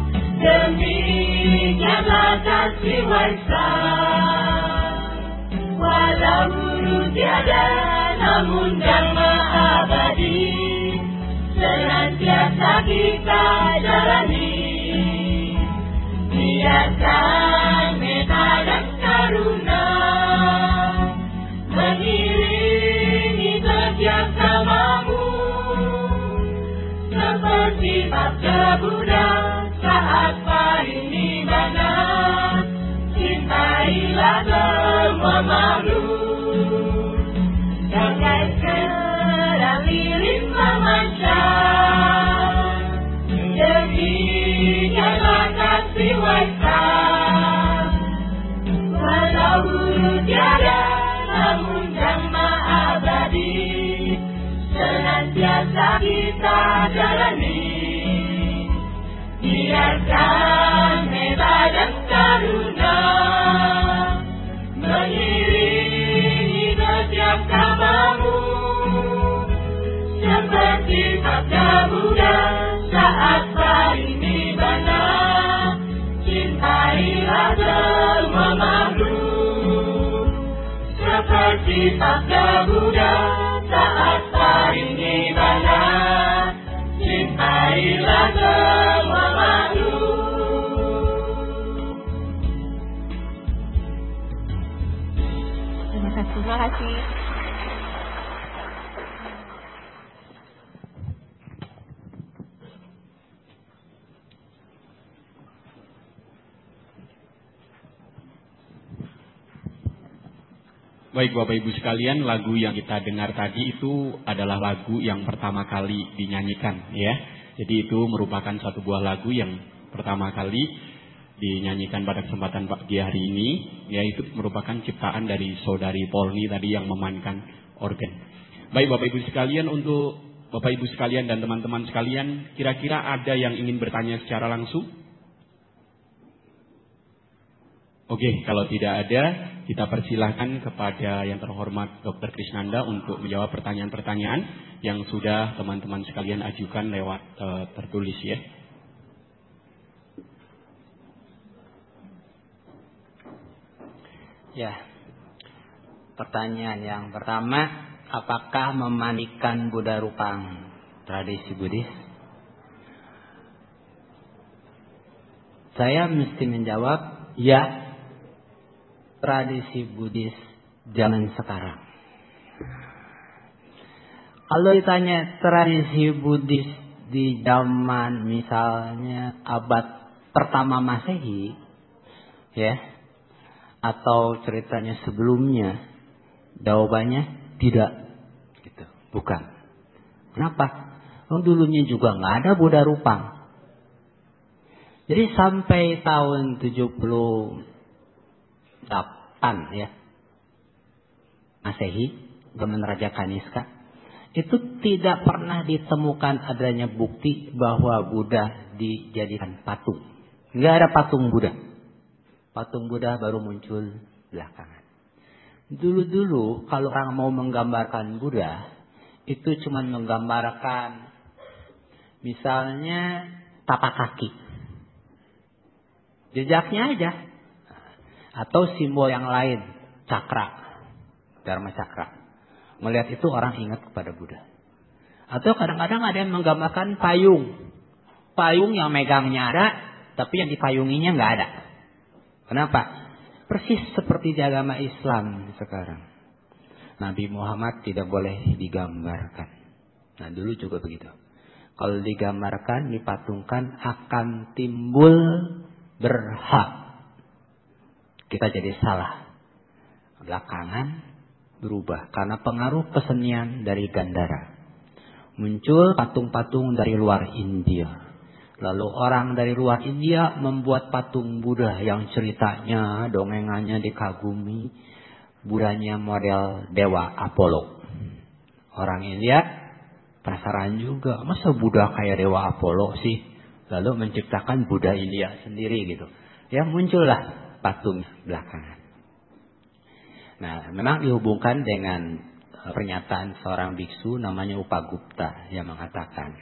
demikianlah kasih Waisak. Walau guru tiada, namun Dhamma abadi, senantiasa kita jalani. Biarkan metta dan karuna mengiringi setiap namamu, seperti Sabda Buddha saat parinibbana. Cintailah semua makhluk, bagai terang lilin memancar, demikianlah kasih Waisak. Walau guru tiada, namun Dhamma abadi, senantiasa kita jalani. Biarkan metta dan karuna mengiringi setiap namamu, seperti Sabda Buddha saat parinibbana. Cintailah semua makhluk, seperti Sabda Buddha saat parinibbana. Cintailah semua makhluk. Terima kasih.
Baik Bapak Ibu sekalian, lagu yang kita dengar tadi itu adalah lagu yang pertama kali dinyanyikan ya. Jadi itu merupakan satu buah lagu yang pertama kali dinyanyikan pada kesempatan pagi hari ini, yaitu merupakan ciptaan dari saudari Polni tadi yang memainkan organ. Baik Bapak Ibu sekalian, untuk Bapak Ibu sekalian dan teman-teman sekalian, kira-kira ada yang ingin bertanya secara langsung? Oke, kalau tidak ada, kita persilahkan kepada yang terhormat Dr. Krisnanda untuk menjawab pertanyaan-pertanyaan yang sudah teman-teman sekalian ajukan lewat tertulis ya.
Ya, pertanyaan yang pertama, apakah memandikan Buddha Rupang tradisi Buddhis? Saya mesti menjawab, ya. Tradisi Buddhis zaman sekarang. Kalau ditanya tradisi Buddhis di zaman misalnya abad pertama Masehi, ya, atau ceritanya sebelumnya, jawabannya tidak, gitu, bukan. Kenapa? Dulunya juga nggak ada Buddha Rupang. Jadi sampai tahun 78 ya Masehi, zaman Raja Kaniska, itu tidak pernah ditemukan adanya bukti bahwa Buddha dijadikan patung. Nggak ada patung Buddha. Patung Buddha baru muncul belakangan. Dulu-dulu kalau orang mau menggambarkan Buddha, itu cuma menggambarkan misalnya tapak kaki. Jejaknya aja. Atau simbol yang lain, cakra, Dharma cakra. Melihat itu orang ingat kepada Buddha. Atau kadang-kadang ada yang menggambarkan payung. Payung yang megangnya ada, tapi yang dipayunginya nggak ada. Kenapa? Persis seperti di agama Islam sekarang. Nabi Muhammad tidak boleh digambarkan. Nah dulu juga begitu. Kalau digambarkan, dipatungkan akan timbul berhak. Kita jadi salah. Belakangan berubah karena pengaruh kesenian dari Gandhara. Muncul patung-patung dari luar India. Lalu orang dari luar India membuat patung Buddha yang ceritanya, dongengannya dikagumi. Buddhanya model Dewa Apollo. Orang India penasaran juga, masa Buddha kayak Dewa Apollo sih? Lalu menciptakan Buddha India sendiri gitu. Ya muncullah patung belakangan. Nah memang dihubungkan dengan pernyataan seorang biksu namanya Upagupta yang mengatakan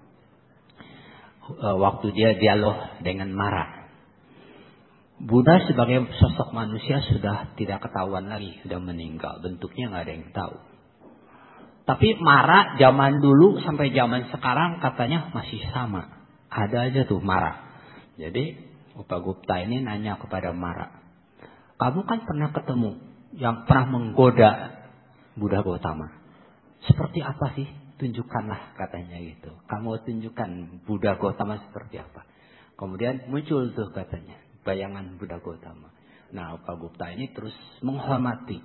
waktu dia dialog dengan Mara, Buddha sebagai sosok manusia sudah tidak ketahuan lagi, sudah meninggal, bentuknya nggak ada yang tahu. Tapi Mara zaman dulu sampai zaman sekarang katanya masih sama, ada aja tuh Mara. Jadi Upagupta ini nanya kepada Mara, kamu kan pernah ketemu yang pernah menggoda Buddha Gautama, seperti apa sih? Tunjukkanlah katanya gitu. Kamu tunjukkan Buddha Gautama seperti apa. Kemudian muncul tuh katanya bayangan Buddha Gautama. Nah Upagupta ini terus menghormati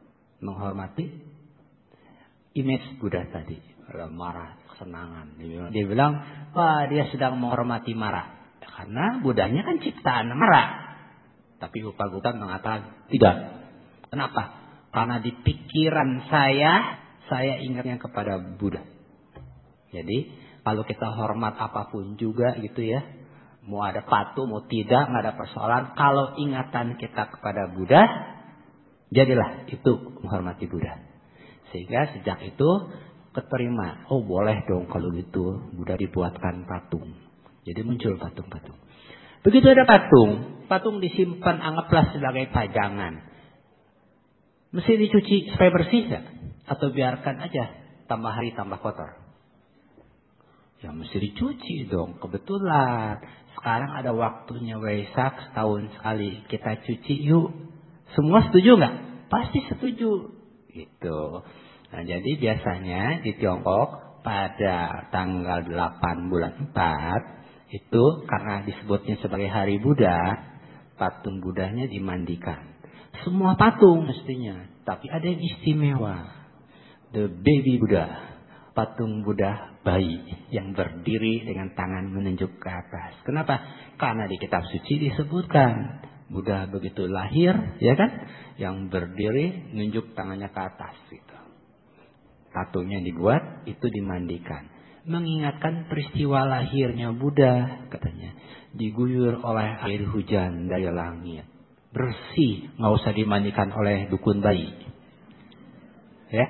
image Buddha tadi. Marah, kesenangan. Dia bilang, wah dia sedang menghormati Mara. Karena Buddhanya kan ciptaan Mara. Tapi Upagupta mengatakan tidak. Kenapa? Karena di pikiran saya ingatnya kepada Buddha. Jadi kalau kita hormat apapun juga gitu ya, mau ada patung mau tidak nggak ada persoalan. Kalau ingatan kita kepada Buddha, jadilah itu menghormati Buddha. Sehingga sejak itu keterima. Oh boleh dong kalau gitu Buddha dibuatkan patung. Jadi muncul patung-patung. Begitu ada patung disimpan anggaplah sebagai pajangan. Mesti dicuci supaya bersih gak? Atau biarkan aja tambah hari tambah kotor? Ya mesti dicuci dong. Kebetulan sekarang ada waktunya Waisak setahun sekali. Kita cuci yuk. Semua setuju gak? Pasti setuju. Gitu. Nah jadi biasanya di Tiongkok pada tanggal 8 bulan 4 itu karena disebutnya sebagai hari Buddha, patung Buddhanya dimandikan. Semua patung mestinya, tapi ada yang istimewa. The baby Buddha, patung Buddha bayi yang berdiri dengan tangan menunjuk ke atas. Kenapa? Karena di kitab suci disebutkan Buddha begitu lahir, ya kan, yang berdiri menunjuk tangannya ke atas gitu. Patungnya dibuat, itu dimandikan. Mengingatkan peristiwa lahirnya Buddha, katanya. Diguyur oleh air hujan dari langit. Bersih, nggak usah dimandikan oleh dukun bayi. Ya.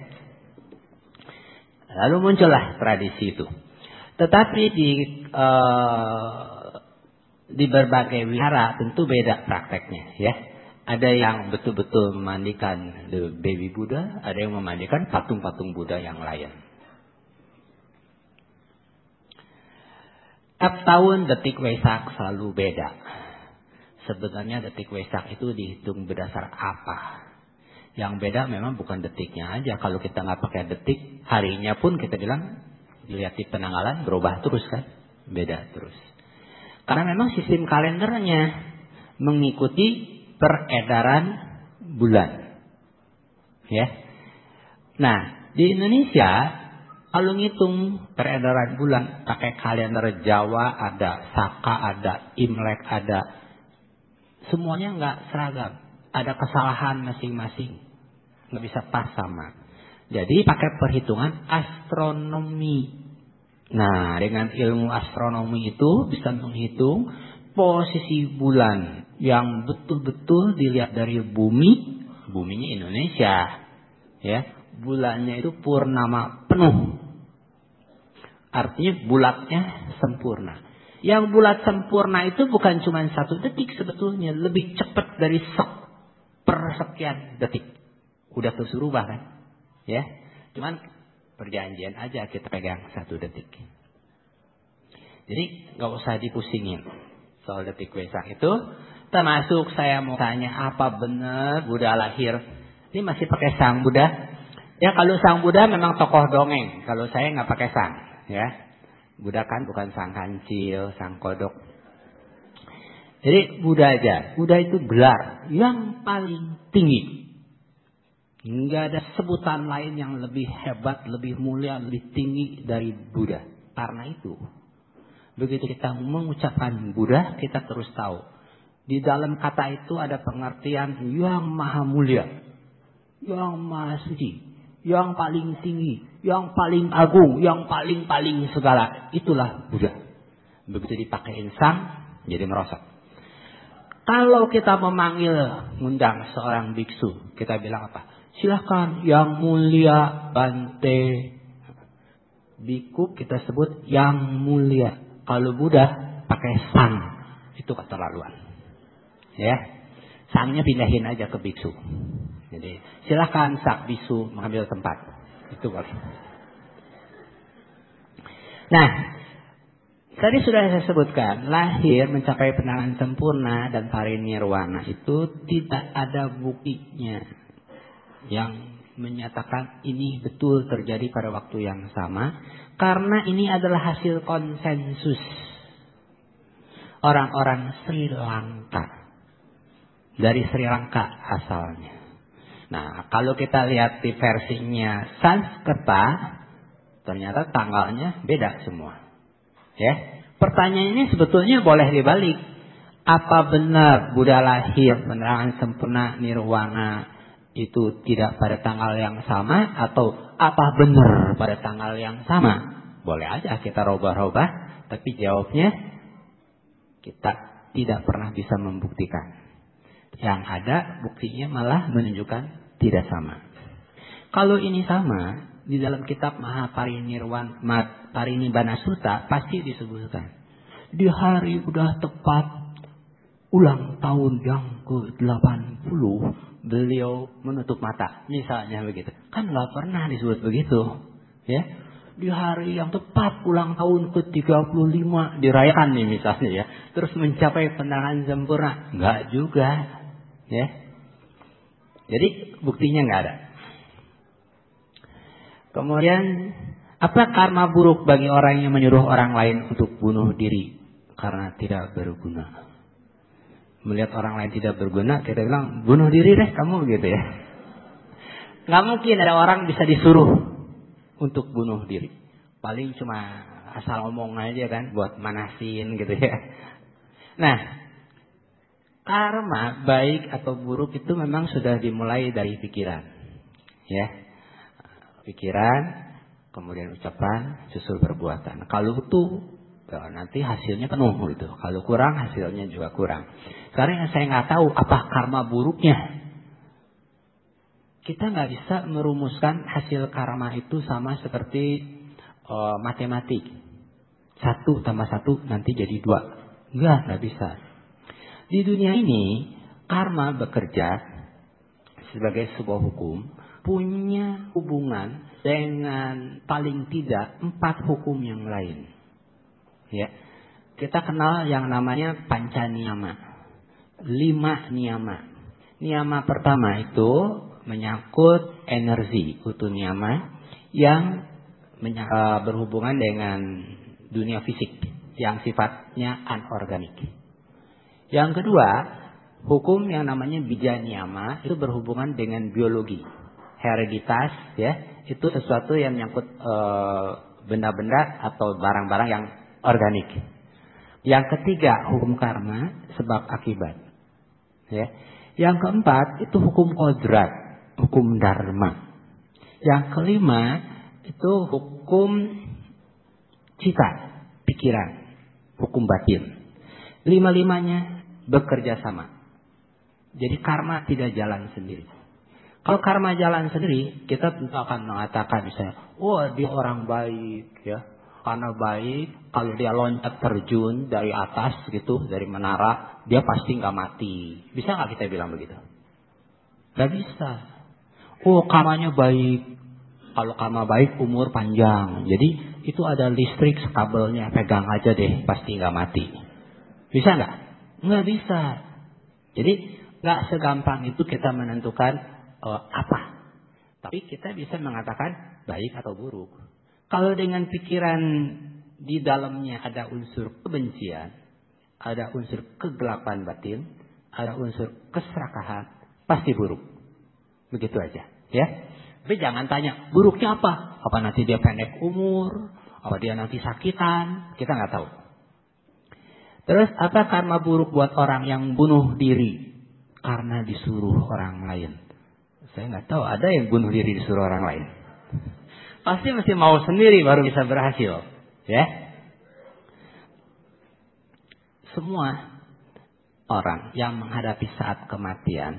Lalu muncullah tradisi itu. Tetapi di berbagai wihara tentu beda prakteknya, ya. Ada yang betul-betul memandikan the baby Buddha, ada yang memandikan patung-patung Buddha yang lain. Tiap tahun detik Waisak selalu beda. Sebenarnya detik Waisak itu dihitung berdasar apa? Yang beda memang bukan detiknya aja. Kalau kita nggak pakai detik, harinya pun kita bilang dilihat di penanggalan berubah terus kan, beda terus. Karena memang sistem kalendernya mengikuti peredaran bulan, ya. Nah di Indonesia Kalau ngitung peredaran bulan pakai kalender Jawa ada, Saka ada, Imlek ada. Semuanya nggak seragam. Ada kesalahan masing-masing. Nggak bisa pas sama. Jadi pakai perhitungan astronomi. Nah, dengan ilmu astronomi itu bisa menghitung posisi bulan yang betul-betul dilihat dari bumi. Buminya Indonesia. Ya, bulannya itu purnama penuh. Artinya bulatnya sempurna. Yang bulat sempurna itu bukan cuma 1 detik sebetulnya. Lebih cepat dari sepersekian detik. Udah kesuruh bahkan. Ya, cuman perjanjian aja kita pegang 1 detik. Jadi gak usah dipusingin soal detik Wesak itu. Termasuk saya mau tanya, apa benar Buddha lahir? Ini masih pakai sang Buddha? Ya, kalau sang Buddha memang tokoh dongeng. Kalau saya nggak pakai sang. Ya, Buddha kan bukan sang kancil, sang kodok. Jadi Buddha aja. Buddha itu gelar yang paling tinggi. Nggak ada sebutan lain yang lebih hebat, lebih mulia, lebih tinggi dari Buddha. Karena itu, begitu kita mengucapkan Buddha, kita terus tahu. Di dalam kata itu ada pengertian yang maha mulia, yang maha suci, yang paling tinggi, yang paling agung, yang paling segala. Itulah Buddha. Begitu dipakai sang, jadi merosot. Kalau kita memanggil, ngundang seorang biksu, kita bilang apa? Silahkan yang mulia Bante. Biku kita sebut yang mulia. Kalau Buddha pakai sang, itu keterlaluan. Ya, sangnya pindahin aja ke biksu. Jadi silahkan sak biksu mengambil tempat. Itu boleh. Nah, tadi sudah saya sebutkan, lahir mencapai penanganan sempurna dan parinirwana itu tidak ada buktinya yang menyatakan ini betul terjadi pada waktu yang sama, karena ini adalah hasil konsensus orang-orang Sri Lanka. Dari Sri Lanka asalnya. Nah, kalau kita lihat di versinya Sanskerta, ternyata tanggalnya beda semua. Ya, pertanyaannya sebetulnya boleh dibalik. Apa benar Buddha lahir penerangan sempurna nirwana itu tidak pada tanggal yang sama, atau apa benar pada tanggal yang sama? Boleh aja kita robah-robah, tapi jawabnya kita tidak pernah bisa membuktikan. Yang ada buktinya malah menunjukkan tidak sama. Kalau ini sama, di dalam kitab Parinibbana Sutta pasti disebutkan. Di hari udah tepat ulang tahun yang ke-80, beliau menutup mata. Misalnya begitu. Kan gak pernah disebut begitu. Ya, di hari yang tepat ulang tahun ke-35 dirayakan nih misalnya ya. Terus mencapai penanganan sempurna. Enggak juga. Ya. Jadi buktinya enggak ada. Kemudian, apa karma buruk bagi orang yang menyuruh orang lain untuk bunuh diri karena tidak berguna? Melihat orang lain tidak berguna, kita bilang bunuh diri deh kamu gitu ya. Nggak mungkin ada orang bisa disuruh untuk bunuh diri. Paling cuma asal omong aja kan, buat manasin gitu ya. Nah, karma baik atau buruk itu memang sudah dimulai dari pikiran, ya. Pikiran, kemudian ucapan, susul perbuatan. Kalau itu nanti hasilnya penuh gitu. Kalau kurang, hasilnya juga kurang. Sekarang yang saya nggak tahu apa karma buruknya. Kita nggak bisa merumuskan hasil karma itu sama seperti matematik. 1 tambah 1 nanti jadi 2. Nggak bisa. Di dunia ini karma bekerja sebagai sebuah hukum, punya hubungan dengan paling tidak 4 hukum yang lain. Ya, kita kenal yang namanya pancaniyama, 5 niyama. Niyama pertama itu menyangkut energi, utu niyama, yang berhubungan dengan dunia fisik, yang sifatnya anorganik. Yang kedua, hukum yang namanya bija niyama itu berhubungan dengan biologi, hereditas, ya, itu sesuatu yang menyangkut benda-benda atau barang-barang yang organik. Yang ketiga, hukum karma, sebab akibat. Ya. Yang keempat, itu hukum kodrat, hukum dharma. Yang kelima, itu hukum cita, pikiran, hukum batin. Lima-limanya bekerja sama. Jadi karma tidak jalan sendiri. Kalau karma jalan sendiri, kita tentu akan mengatakan misalnya, wah dia orang baik, ya. Karena baik, kalau dia loncat terjun dari atas gitu, dari menara, dia pasti nggak mati. Bisa nggak kita bilang begitu? Nggak bisa. Oh, karmanya baik. Kalau karma baik, umur panjang. Jadi itu ada listrik kabelnya, pegang aja deh, pasti nggak mati. Bisa nggak? Nggak bisa. Jadi nggak segampang itu kita menentukan apa. Tapi kita bisa mengatakan baik atau buruk. Kalau dengan pikiran di dalamnya ada unsur kebencian, ada unsur kegelapan batin, ada unsur keserakahan, pasti buruk. Begitu aja, ya. Tapi jangan tanya, buruknya apa? Apa nanti dia pendek umur? Apa dia nanti sakitan? Kita nggak tahu. Terus apa karma buruk buat orang yang bunuh diri karena disuruh orang lain? Saya nggak tahu ada yang bunuh diri disuruh orang lain. Pasti mesti mau sendiri baru bisa berhasil, ya. Semua orang yang menghadapi saat kematian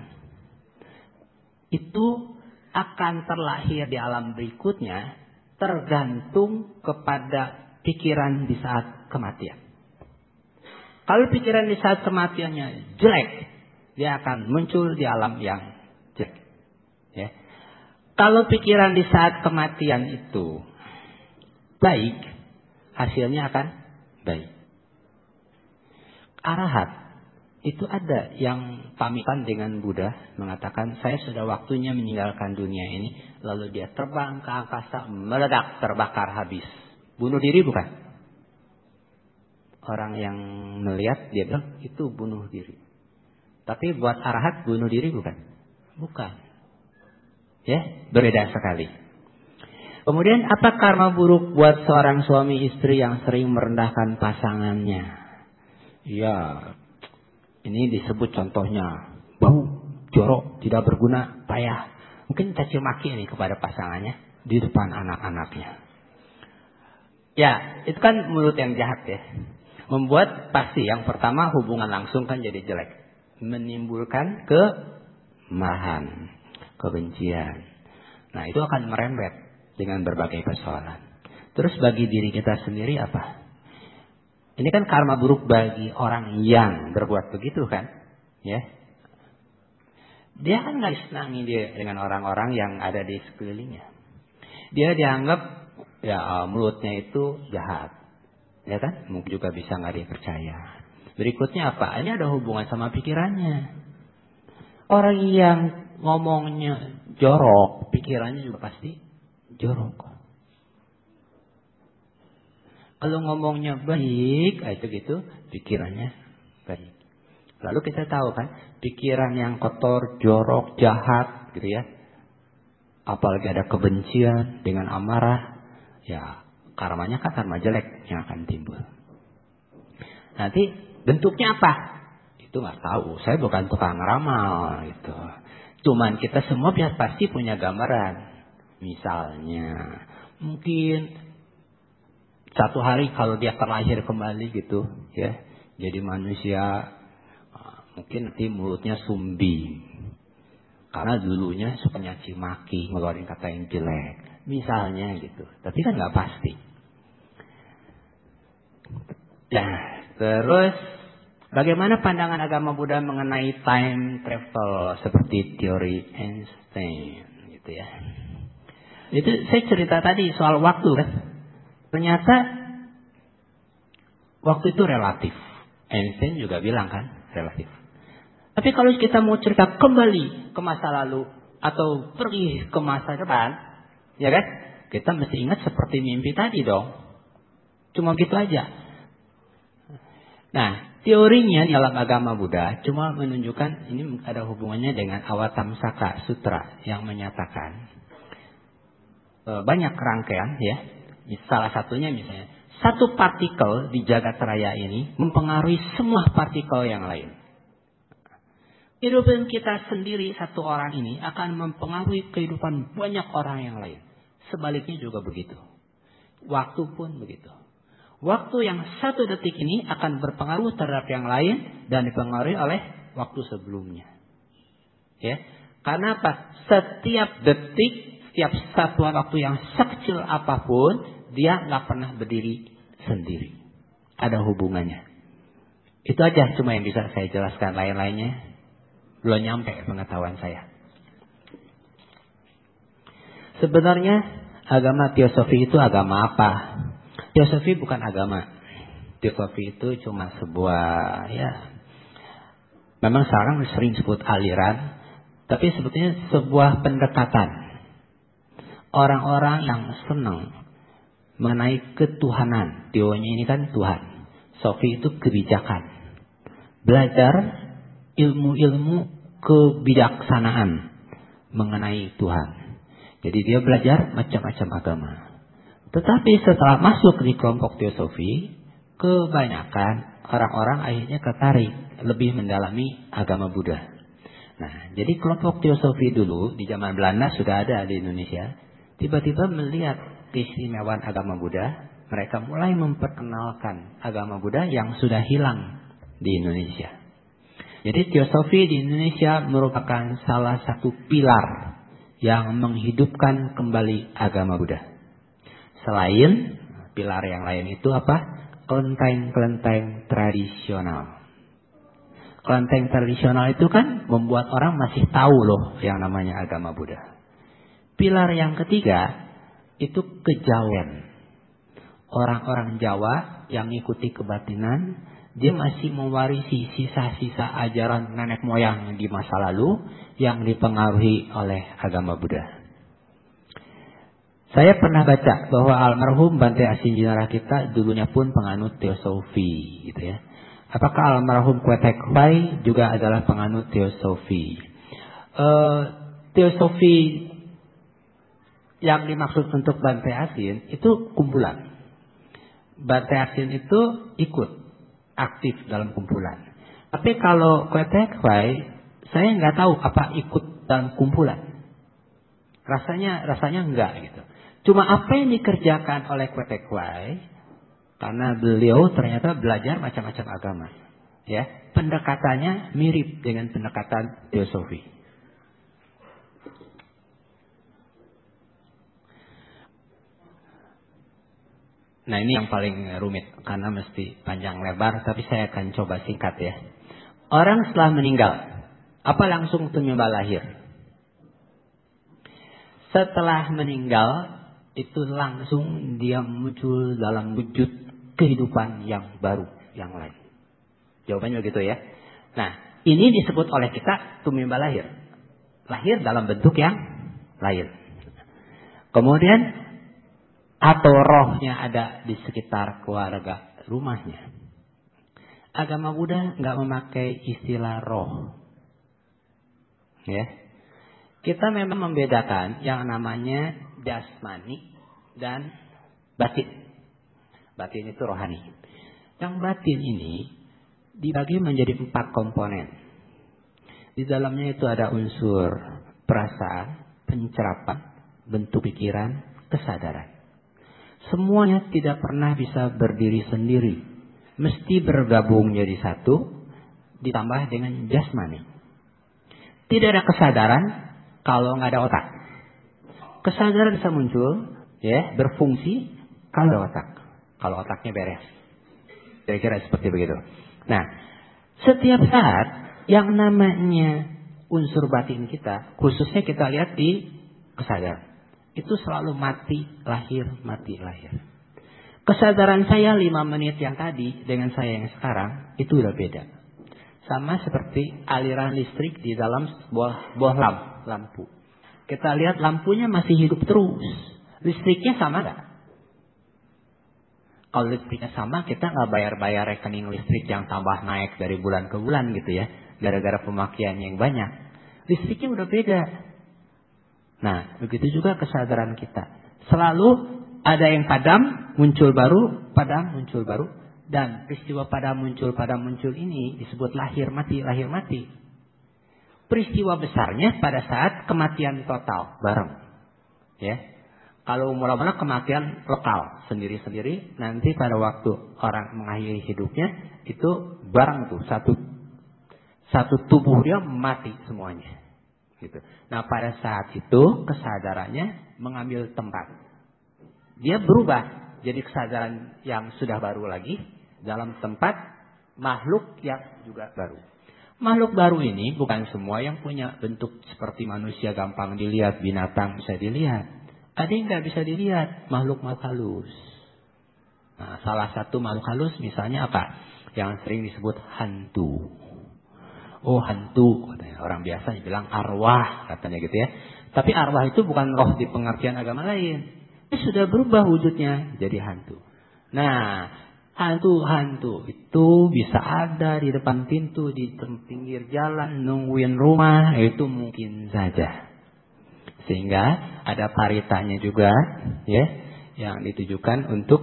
itu akan terlahir di alam berikutnya tergantung kepada pikiran di saat kematian. Kalau pikiran di saat kematiannya jelek, dia akan muncul di alam yang jelek, ya. Kalau pikiran di saat kematian itu baik, hasilnya akan baik. Arahat itu ada yang pamitan dengan Buddha mengatakan saya sudah waktunya meninggalkan dunia ini, lalu dia terbang ke angkasa, meledak, terbakar habis. Bunuh diri bukan? Orang yang melihat dia bilang itu bunuh diri. Tapi buat arahat bunuh diri bukan? Bukan. Ya, berbeda sekali. Kemudian apa karma buruk buat seorang suami istri yang sering merendahkan pasangannya? Ya, ini disebut contohnya bau, jorok, tidak berguna, payah. Mungkin caci maki ini kepada pasangannya di depan anak-anaknya. Ya, itu kan mulut yang jahat ya. Membuat pasti yang pertama hubungan langsung kan jadi jelek. Menimbulkan kemarahan, kebencian. Nah, itu akan merembet dengan berbagai persoalan. Terus bagi diri kita sendiri apa? Ini kan karma buruk bagi orang yang berbuat begitu kan? Ya. Dia kan nggak disenangi dia dengan orang-orang yang ada di sekelilingnya. Dia dianggap ya mulutnya itu jahat. Ya kan? Mungkin juga bisa nggak dipercaya. Berikutnya apa? Ini ada hubungan sama pikirannya. Orang yang ngomongnya jorok, pikirannya juga pasti jorok. Kalau ngomongnya baik, itu gitu, pikirannya baik. Lalu kita tahu kan, pikiran yang kotor, jorok, jahat, gitu ya. Apalagi ada kebencian dengan amarah, ya karmanya kan karma jelek yang akan timbul. Nanti bentuknya apa? Itu nggak tahu. Saya bukan tukang ramal, gitu. Cuman kita semua pasti punya gambaran. Misalnya, mungkin satu hari kalau dia terlahir kembali gitu, ya, jadi manusia, mungkin nanti mulutnya sumbing. Karena dulunya suka nyaci maki, ngeluarin kata yang jelek. Misalnya gitu. Tapi kan nggak pasti. Nah, terus bagaimana pandangan agama Buddha mengenai time travel seperti teori Einstein gitu ya. Itu saya cerita tadi soal waktu kan. Ternyata waktu itu relatif. Einstein juga bilang kan relatif. Tapi kalau kita mau cerita kembali ke masa lalu atau pergi ke masa depan, ya kan? Kita mesti ingat seperti mimpi tadi dong. Cuma gitu aja. Nah, Teorinya dalam agama Buddha cuma menunjukkan ini ada hubungannya dengan Avatamsaka Sutra yang menyatakan banyak rangkaian ya. Salah satunya misalnya satu partikel di jagat raya ini mempengaruhi semua partikel yang lain. Kehidupan kita sendiri satu orang ini akan mempengaruhi kehidupan banyak orang yang lain. Sebaliknya juga begitu. Waktu pun begitu. Waktu yang 1 detik ini akan berpengaruh terhadap yang lain dan dipengaruhi oleh waktu sebelumnya. Ya, karena apa? Setiap detik, setiap satuan waktu yang sekecil apapun, dia nggak pernah berdiri sendiri. Ada hubungannya. Itu aja cuma yang bisa saya jelaskan. Lain-lainnya belum nyampe pengetahuan saya. Sebenarnya agama teosofi itu agama apa? Teosofi bukan agama. Teosofi itu cuma sebuah memang sekarang sering disebut aliran, tapi sebetulnya sebuah pendekatan. Orang-orang yang senang mengenai ketuhanan. Teonya ini kan Tuhan. Sofi itu kebijakan. Belajar ilmu-ilmu kebijaksanaan mengenai Tuhan. Jadi dia belajar macam-macam agama. Tetapi setelah masuk di kelompok teosofi, kebanyakan orang-orang akhirnya tertarik lebih mendalami agama Buddha. Nah, jadi kelompok teosofi dulu di zaman Belanda sudah ada di Indonesia. Tiba-tiba melihat keistimewaan agama Buddha, mereka mulai memperkenalkan agama Buddha yang sudah hilang di Indonesia. Jadi teosofi di Indonesia merupakan salah satu pilar yang menghidupkan kembali agama Buddha. Selain pilar yang lain itu apa? Kelenteng-kelenteng tradisional. Kelenteng tradisional itu kan membuat orang masih tahu loh yang namanya agama Buddha. Pilar yang ketiga itu kejawen. Orang-orang Jawa yang mengikuti kebatinan, dia masih mewarisi sisa-sisa ajaran nenek moyang di masa lalu yang dipengaruhi oleh agama Buddha. Saya pernah baca bahwa almarhum Bante Asin Jinara kita dulunya pun penganut teosofi, gitu ya. Apakah almarhum Kwetek Wai juga adalah penganut teosofi? Teosofi yang dimaksud untuk Bante Asin itu kumpulan. Bante Asin itu ikut aktif dalam kumpulan. Tapi kalau Kwetek Wai, saya nggak tahu apa ikut dalam kumpulan. Rasanya enggak gitu. Cuma apa yang dikerjakan oleh Kwetek Wai, karena beliau ternyata belajar macam-macam agama, ya, pendekatannya mirip dengan pendekatan teosofi. Nah, ini yang paling rumit karena mesti panjang lebar, tapi saya akan coba singkat ya. Orang setelah meninggal, apa langsung tumimba lahir? Setelah meninggal itu langsung dia muncul dalam wujud kehidupan yang baru, yang lain. Jawabannya begitu ya. Nah, ini disebut oleh kita tumimba lahir. Lahir dalam bentuk yang lain. Kemudian atau rohnya ada di sekitar keluarga rumahnya. Agama Buddha nggak memakai istilah roh. Ya. Kita memang membedakan yang namanya jasmani dan batin. Batin itu rohani. Yang batin ini dibagi menjadi 4 komponen. Di dalamnya itu ada unsur perasaan, pencerapan, bentuk pikiran, kesadaran. Semuanya tidak pernah bisa berdiri sendiri. Mesti bergabung jadi satu, ditambah dengan jasmani. Tidak ada kesadaran kalau nggak ada otak. Kesadaran bisa muncul, ya, berfungsi kalau ada otak. Kalau otaknya beres. Kira-kira seperti begitu. Nah, setiap saat yang namanya unsur batin kita, khususnya kita lihat di kesadaran, itu selalu mati, lahir, mati, lahir. Kesadaran saya 5 menit yang tadi dengan saya yang sekarang, itu udah beda. Sama seperti aliran listrik di dalam sebuah lampu. Kita lihat lampunya masih hidup terus. Listriknya sama gak? Kalau listriknya sama, kita nggak bayar-bayar rekening listrik yang tambah naik dari bulan ke bulan gitu ya, gara-gara pemakaian yang banyak. Listriknya udah beda. Nah, begitu juga kesadaran kita. Selalu ada yang padam, muncul baru, padam, muncul baru. Dan peristiwa padam muncul ini disebut lahir mati, lahir mati. Peristiwa besarnya pada saat kematian total, bareng. Ya. Kalau mula-mula kematian lokal, sendiri-sendiri, nanti pada waktu orang mengakhiri hidupnya, itu bareng tuh, satu tubuh dia mati semuanya. Gitu. Nah pada saat itu kesadarannya mengambil tempat. Dia berubah jadi kesadaran yang sudah baru lagi dalam tempat makhluk yang juga baru. Makhluk baru ini bukan semua yang punya bentuk seperti manusia gampang dilihat, binatang bisa dilihat. Ada yang nggak bisa dilihat, makhluk halus. Nah, salah satu makhluk halus misalnya apa? Yang sering disebut hantu. Oh hantu, katanya. Orang biasa bilang arwah, katanya gitu ya. Tapi arwah itu bukan roh di pengertian agama lain. Ini sudah berubah wujudnya jadi hantu. Nah, hantu-hantu itu bisa ada di depan pintu, di pinggir jalan, nungguin rumah, itu mungkin saja. Sehingga ada paritanya juga, ya, yang ditujukan untuk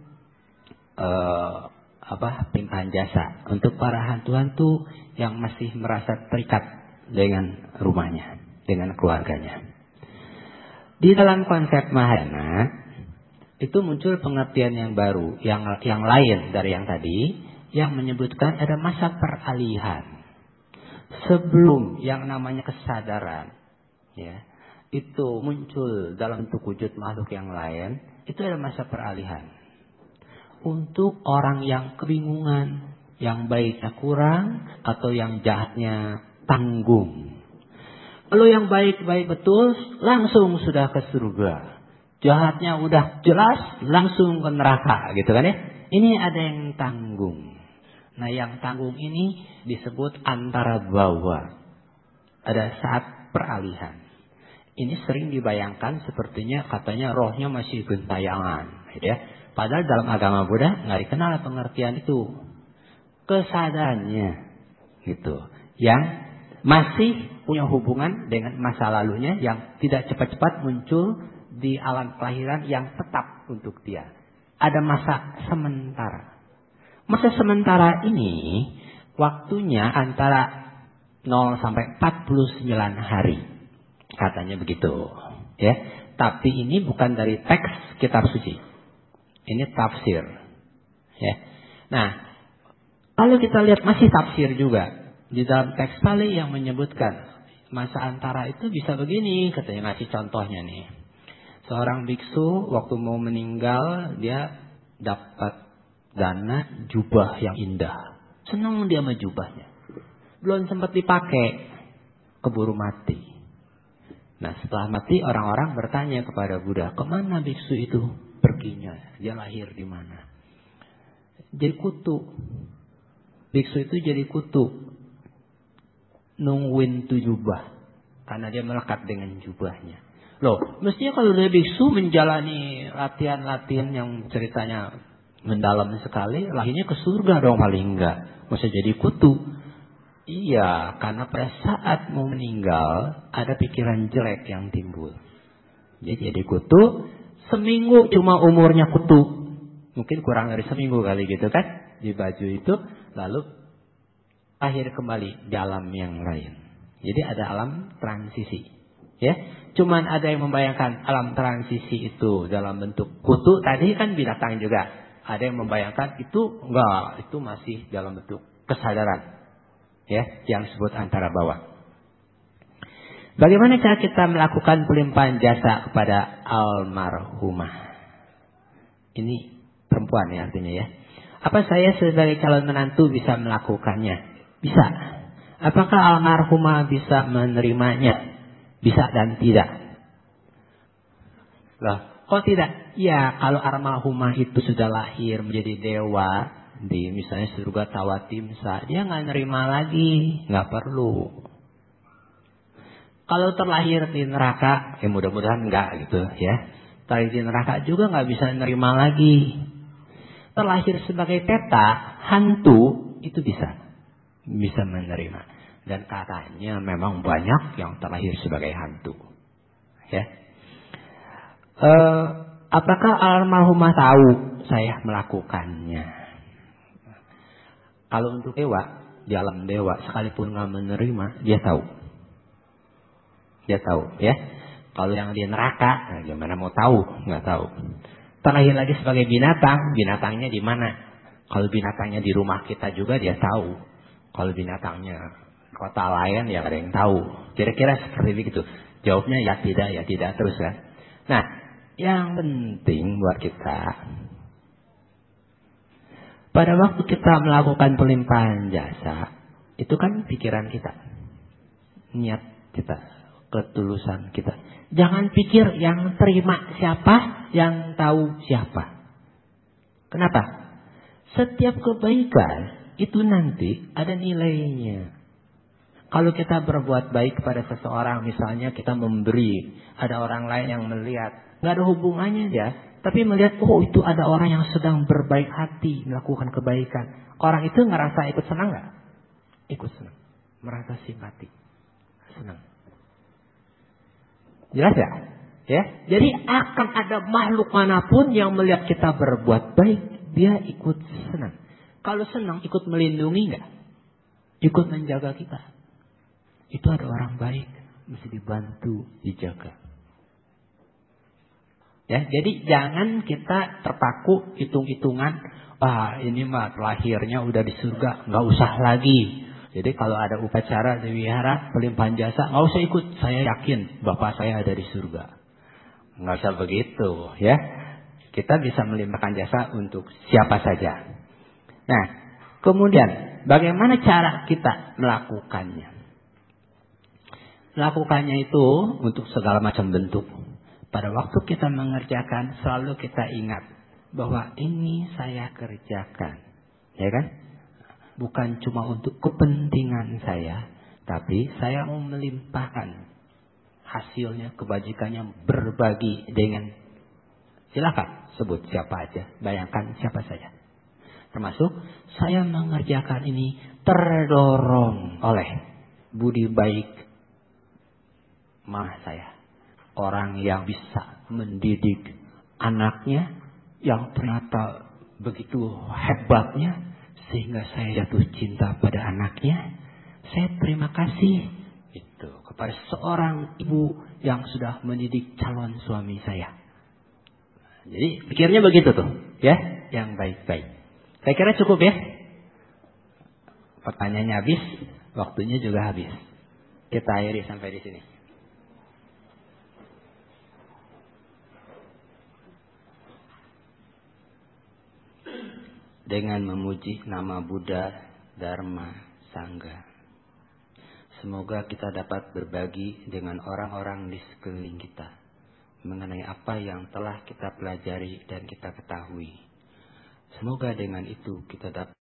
pintahan jasa untuk para hantu-hantu yang masih merasa terikat dengan rumahnya, dengan keluarganya. Di dalam konsep Mahayana itu muncul pengertian yang baru, yang lain dari yang tadi, yang menyebutkan ada masa peralihan. Sebelum yang namanya kesadaran, ya, itu muncul dalam bentuk wujud makhluk yang lain, itu ada masa peralihan. Untuk orang yang kebingungan, yang baiknya kurang, atau yang jahatnya tanggung. Kalau yang baik-baik betul, langsung sudah ke surga. Jahatnya udah jelas, langsung ke neraka, gitu kan ya. Ini ada yang tanggung. Nah yang tanggung ini disebut antara bawa. Ada saat peralihan. Ini sering dibayangkan sepertinya katanya rohnya masih gentayangan, gitu ya. Padahal dalam agama Buddha nggak dikenal pengertian itu. Kesadarannya, gitu, yang masih punya hubungan dengan masa lalunya yang tidak cepat-cepat muncul di alam kelahiran yang tetap untuk dia. Ada masa sementara. Masa sementara ini waktunya antara 0 sampai 49 hari. Katanya begitu, ya. Tapi ini bukan dari teks kitab suci. Ini tafsir, ya. Nah, kalau kita lihat masih tafsir juga di dalam teks Pali yang menyebutkan masa antara itu bisa begini, katanya ngasih contohnya nih. Seorang biksu waktu mau meninggal dia dapat dana jubah yang indah. Senang dia sama jubahnya. Belum sempat dipakai, keburu mati. Nah setelah mati orang-orang bertanya kepada Buddha, kemana biksu itu perginya? Dia lahir di mana? Jadi kutu. Biksu itu jadi kutu. Nungguin tuh jubah. Karena dia melekat dengan jubahnya. Loh, mestinya kalau dia biksu menjalani latihan-latihan yang ceritanya mendalam sekali, lahirnya ke surga dong paling enggak. Masa jadi kutu? Iya, karena pada saat mau meninggal ada pikiran jelek yang timbul. Jadi kutu, seminggu cuma umurnya kutu. Mungkin kurang dari seminggu kali gitu kan. Di baju itu, lalu akhir kembali di alam yang lain. Jadi ada alam transisi. Ya, cuman ada yang membayangkan alam transisi itu dalam bentuk kutu. Tadi kan binatang juga. Ada yang membayangkan itu enggak, itu masih dalam bentuk kesadaran. Ya, yang disebut antara bawah. Bagaimana cara kita melakukan pelimpahan jasa kepada almarhumah? Ini perempuan ya artinya ya. Apa saya sebagai calon menantu bisa melakukannya? Bisa. Apakah almarhumah bisa menerimanya? Bisa dan tidak. Loh, kok tidak? Ya, kalau almarhumah itu sudah lahir menjadi dewa di misalnya surga Tawatimsa, dia nggak nerima lagi, nggak perlu. Kalau terlahir di neraka, ya mudah-mudahan nggak gitu ya. Terlahir di neraka juga nggak bisa nerima lagi. terlahir sebagai peta, hantu, itu bisa menerima. Dan katanya memang banyak yang terlahir sebagai hantu. Ya. Apakah almarhumah tahu saya melakukannya? Kalau untuk dewa, di alam dewa, sekalipun nggak menerima, dia tahu. Dia tahu, ya. Kalau yang di neraka, nah gimana mau tahu? Nggak tahu. Terlahir lagi sebagai binatang, binatangnya di mana? Kalau binatangnya di rumah kita juga dia tahu. Kalau binatangnya kota lain ya ada yang tahu. Kira-kira seperti begitu. Jawabnya ya tidak terus kan. Nah, yang penting buat kita, pada waktu kita melakukan pelimpahan jasa, itu kan pikiran kita, niat kita, ketulusan kita. Jangan pikir yang terima siapa, yang tahu siapa. Kenapa? Setiap kebaikan itu nanti ada nilainya. Kalau kita berbuat baik kepada seseorang, misalnya kita memberi, ada orang lain yang melihat, nggak ada hubungannya ya, tapi melihat, oh itu ada orang yang sedang berbaik hati melakukan kebaikan. Orang itu ngerasa ikut senang nggak? Ikut senang, merasa simpati, senang. Jelas ya? Ya, jadi akan ada makhluk manapun yang melihat kita berbuat baik, dia ikut senang. Kalau senang, ikut melindungi nggak? Ikut menjaga kita. Itu ada orang baik, mesti dibantu, dijaga. Ya, jadi jangan kita terpaku hitung-hitungan, ini mah lahirnya udah di surga, nggak usah lagi. Jadi kalau ada upacara di wihara, pelimpahan jasa, nggak usah ikut. Saya yakin bapak saya ada di surga. Nggak usah begitu, ya. Kita bisa melimpahkan jasa untuk siapa saja. Nah, kemudian bagaimana cara kita melakukannya? Melakukannya itu untuk segala macam bentuk. Pada waktu kita mengerjakan, selalu kita ingat bahwa ini saya kerjakan, ya kan? Bukan cuma untuk kepentingan saya, tapi saya mau melimpahkan hasilnya, kebajikannya, berbagi dengan, silakan sebut siapa aja, bayangkan siapa saja. Termasuk saya mengerjakan ini terdorong oleh budi baik mama saya, orang yang bisa mendidik anaknya yang ternyata begitu hebatnya sehingga saya jatuh cinta pada anaknya. Saya terima kasih itu kepada seorang ibu yang sudah mendidik calon suami saya. Jadi pikirnya begitu tuh, ya, yang baik-baik. Saya kira cukup ya. Pertanyaannya habis, waktunya juga habis. Kita akhiri sampai di sini. Dengan memuji nama Buddha, Dharma, Sangha, semoga kita dapat berbagi dengan orang-orang di sekeliling kita mengenai apa yang telah kita pelajari dan kita ketahui. Semoga dengan itu kita dapat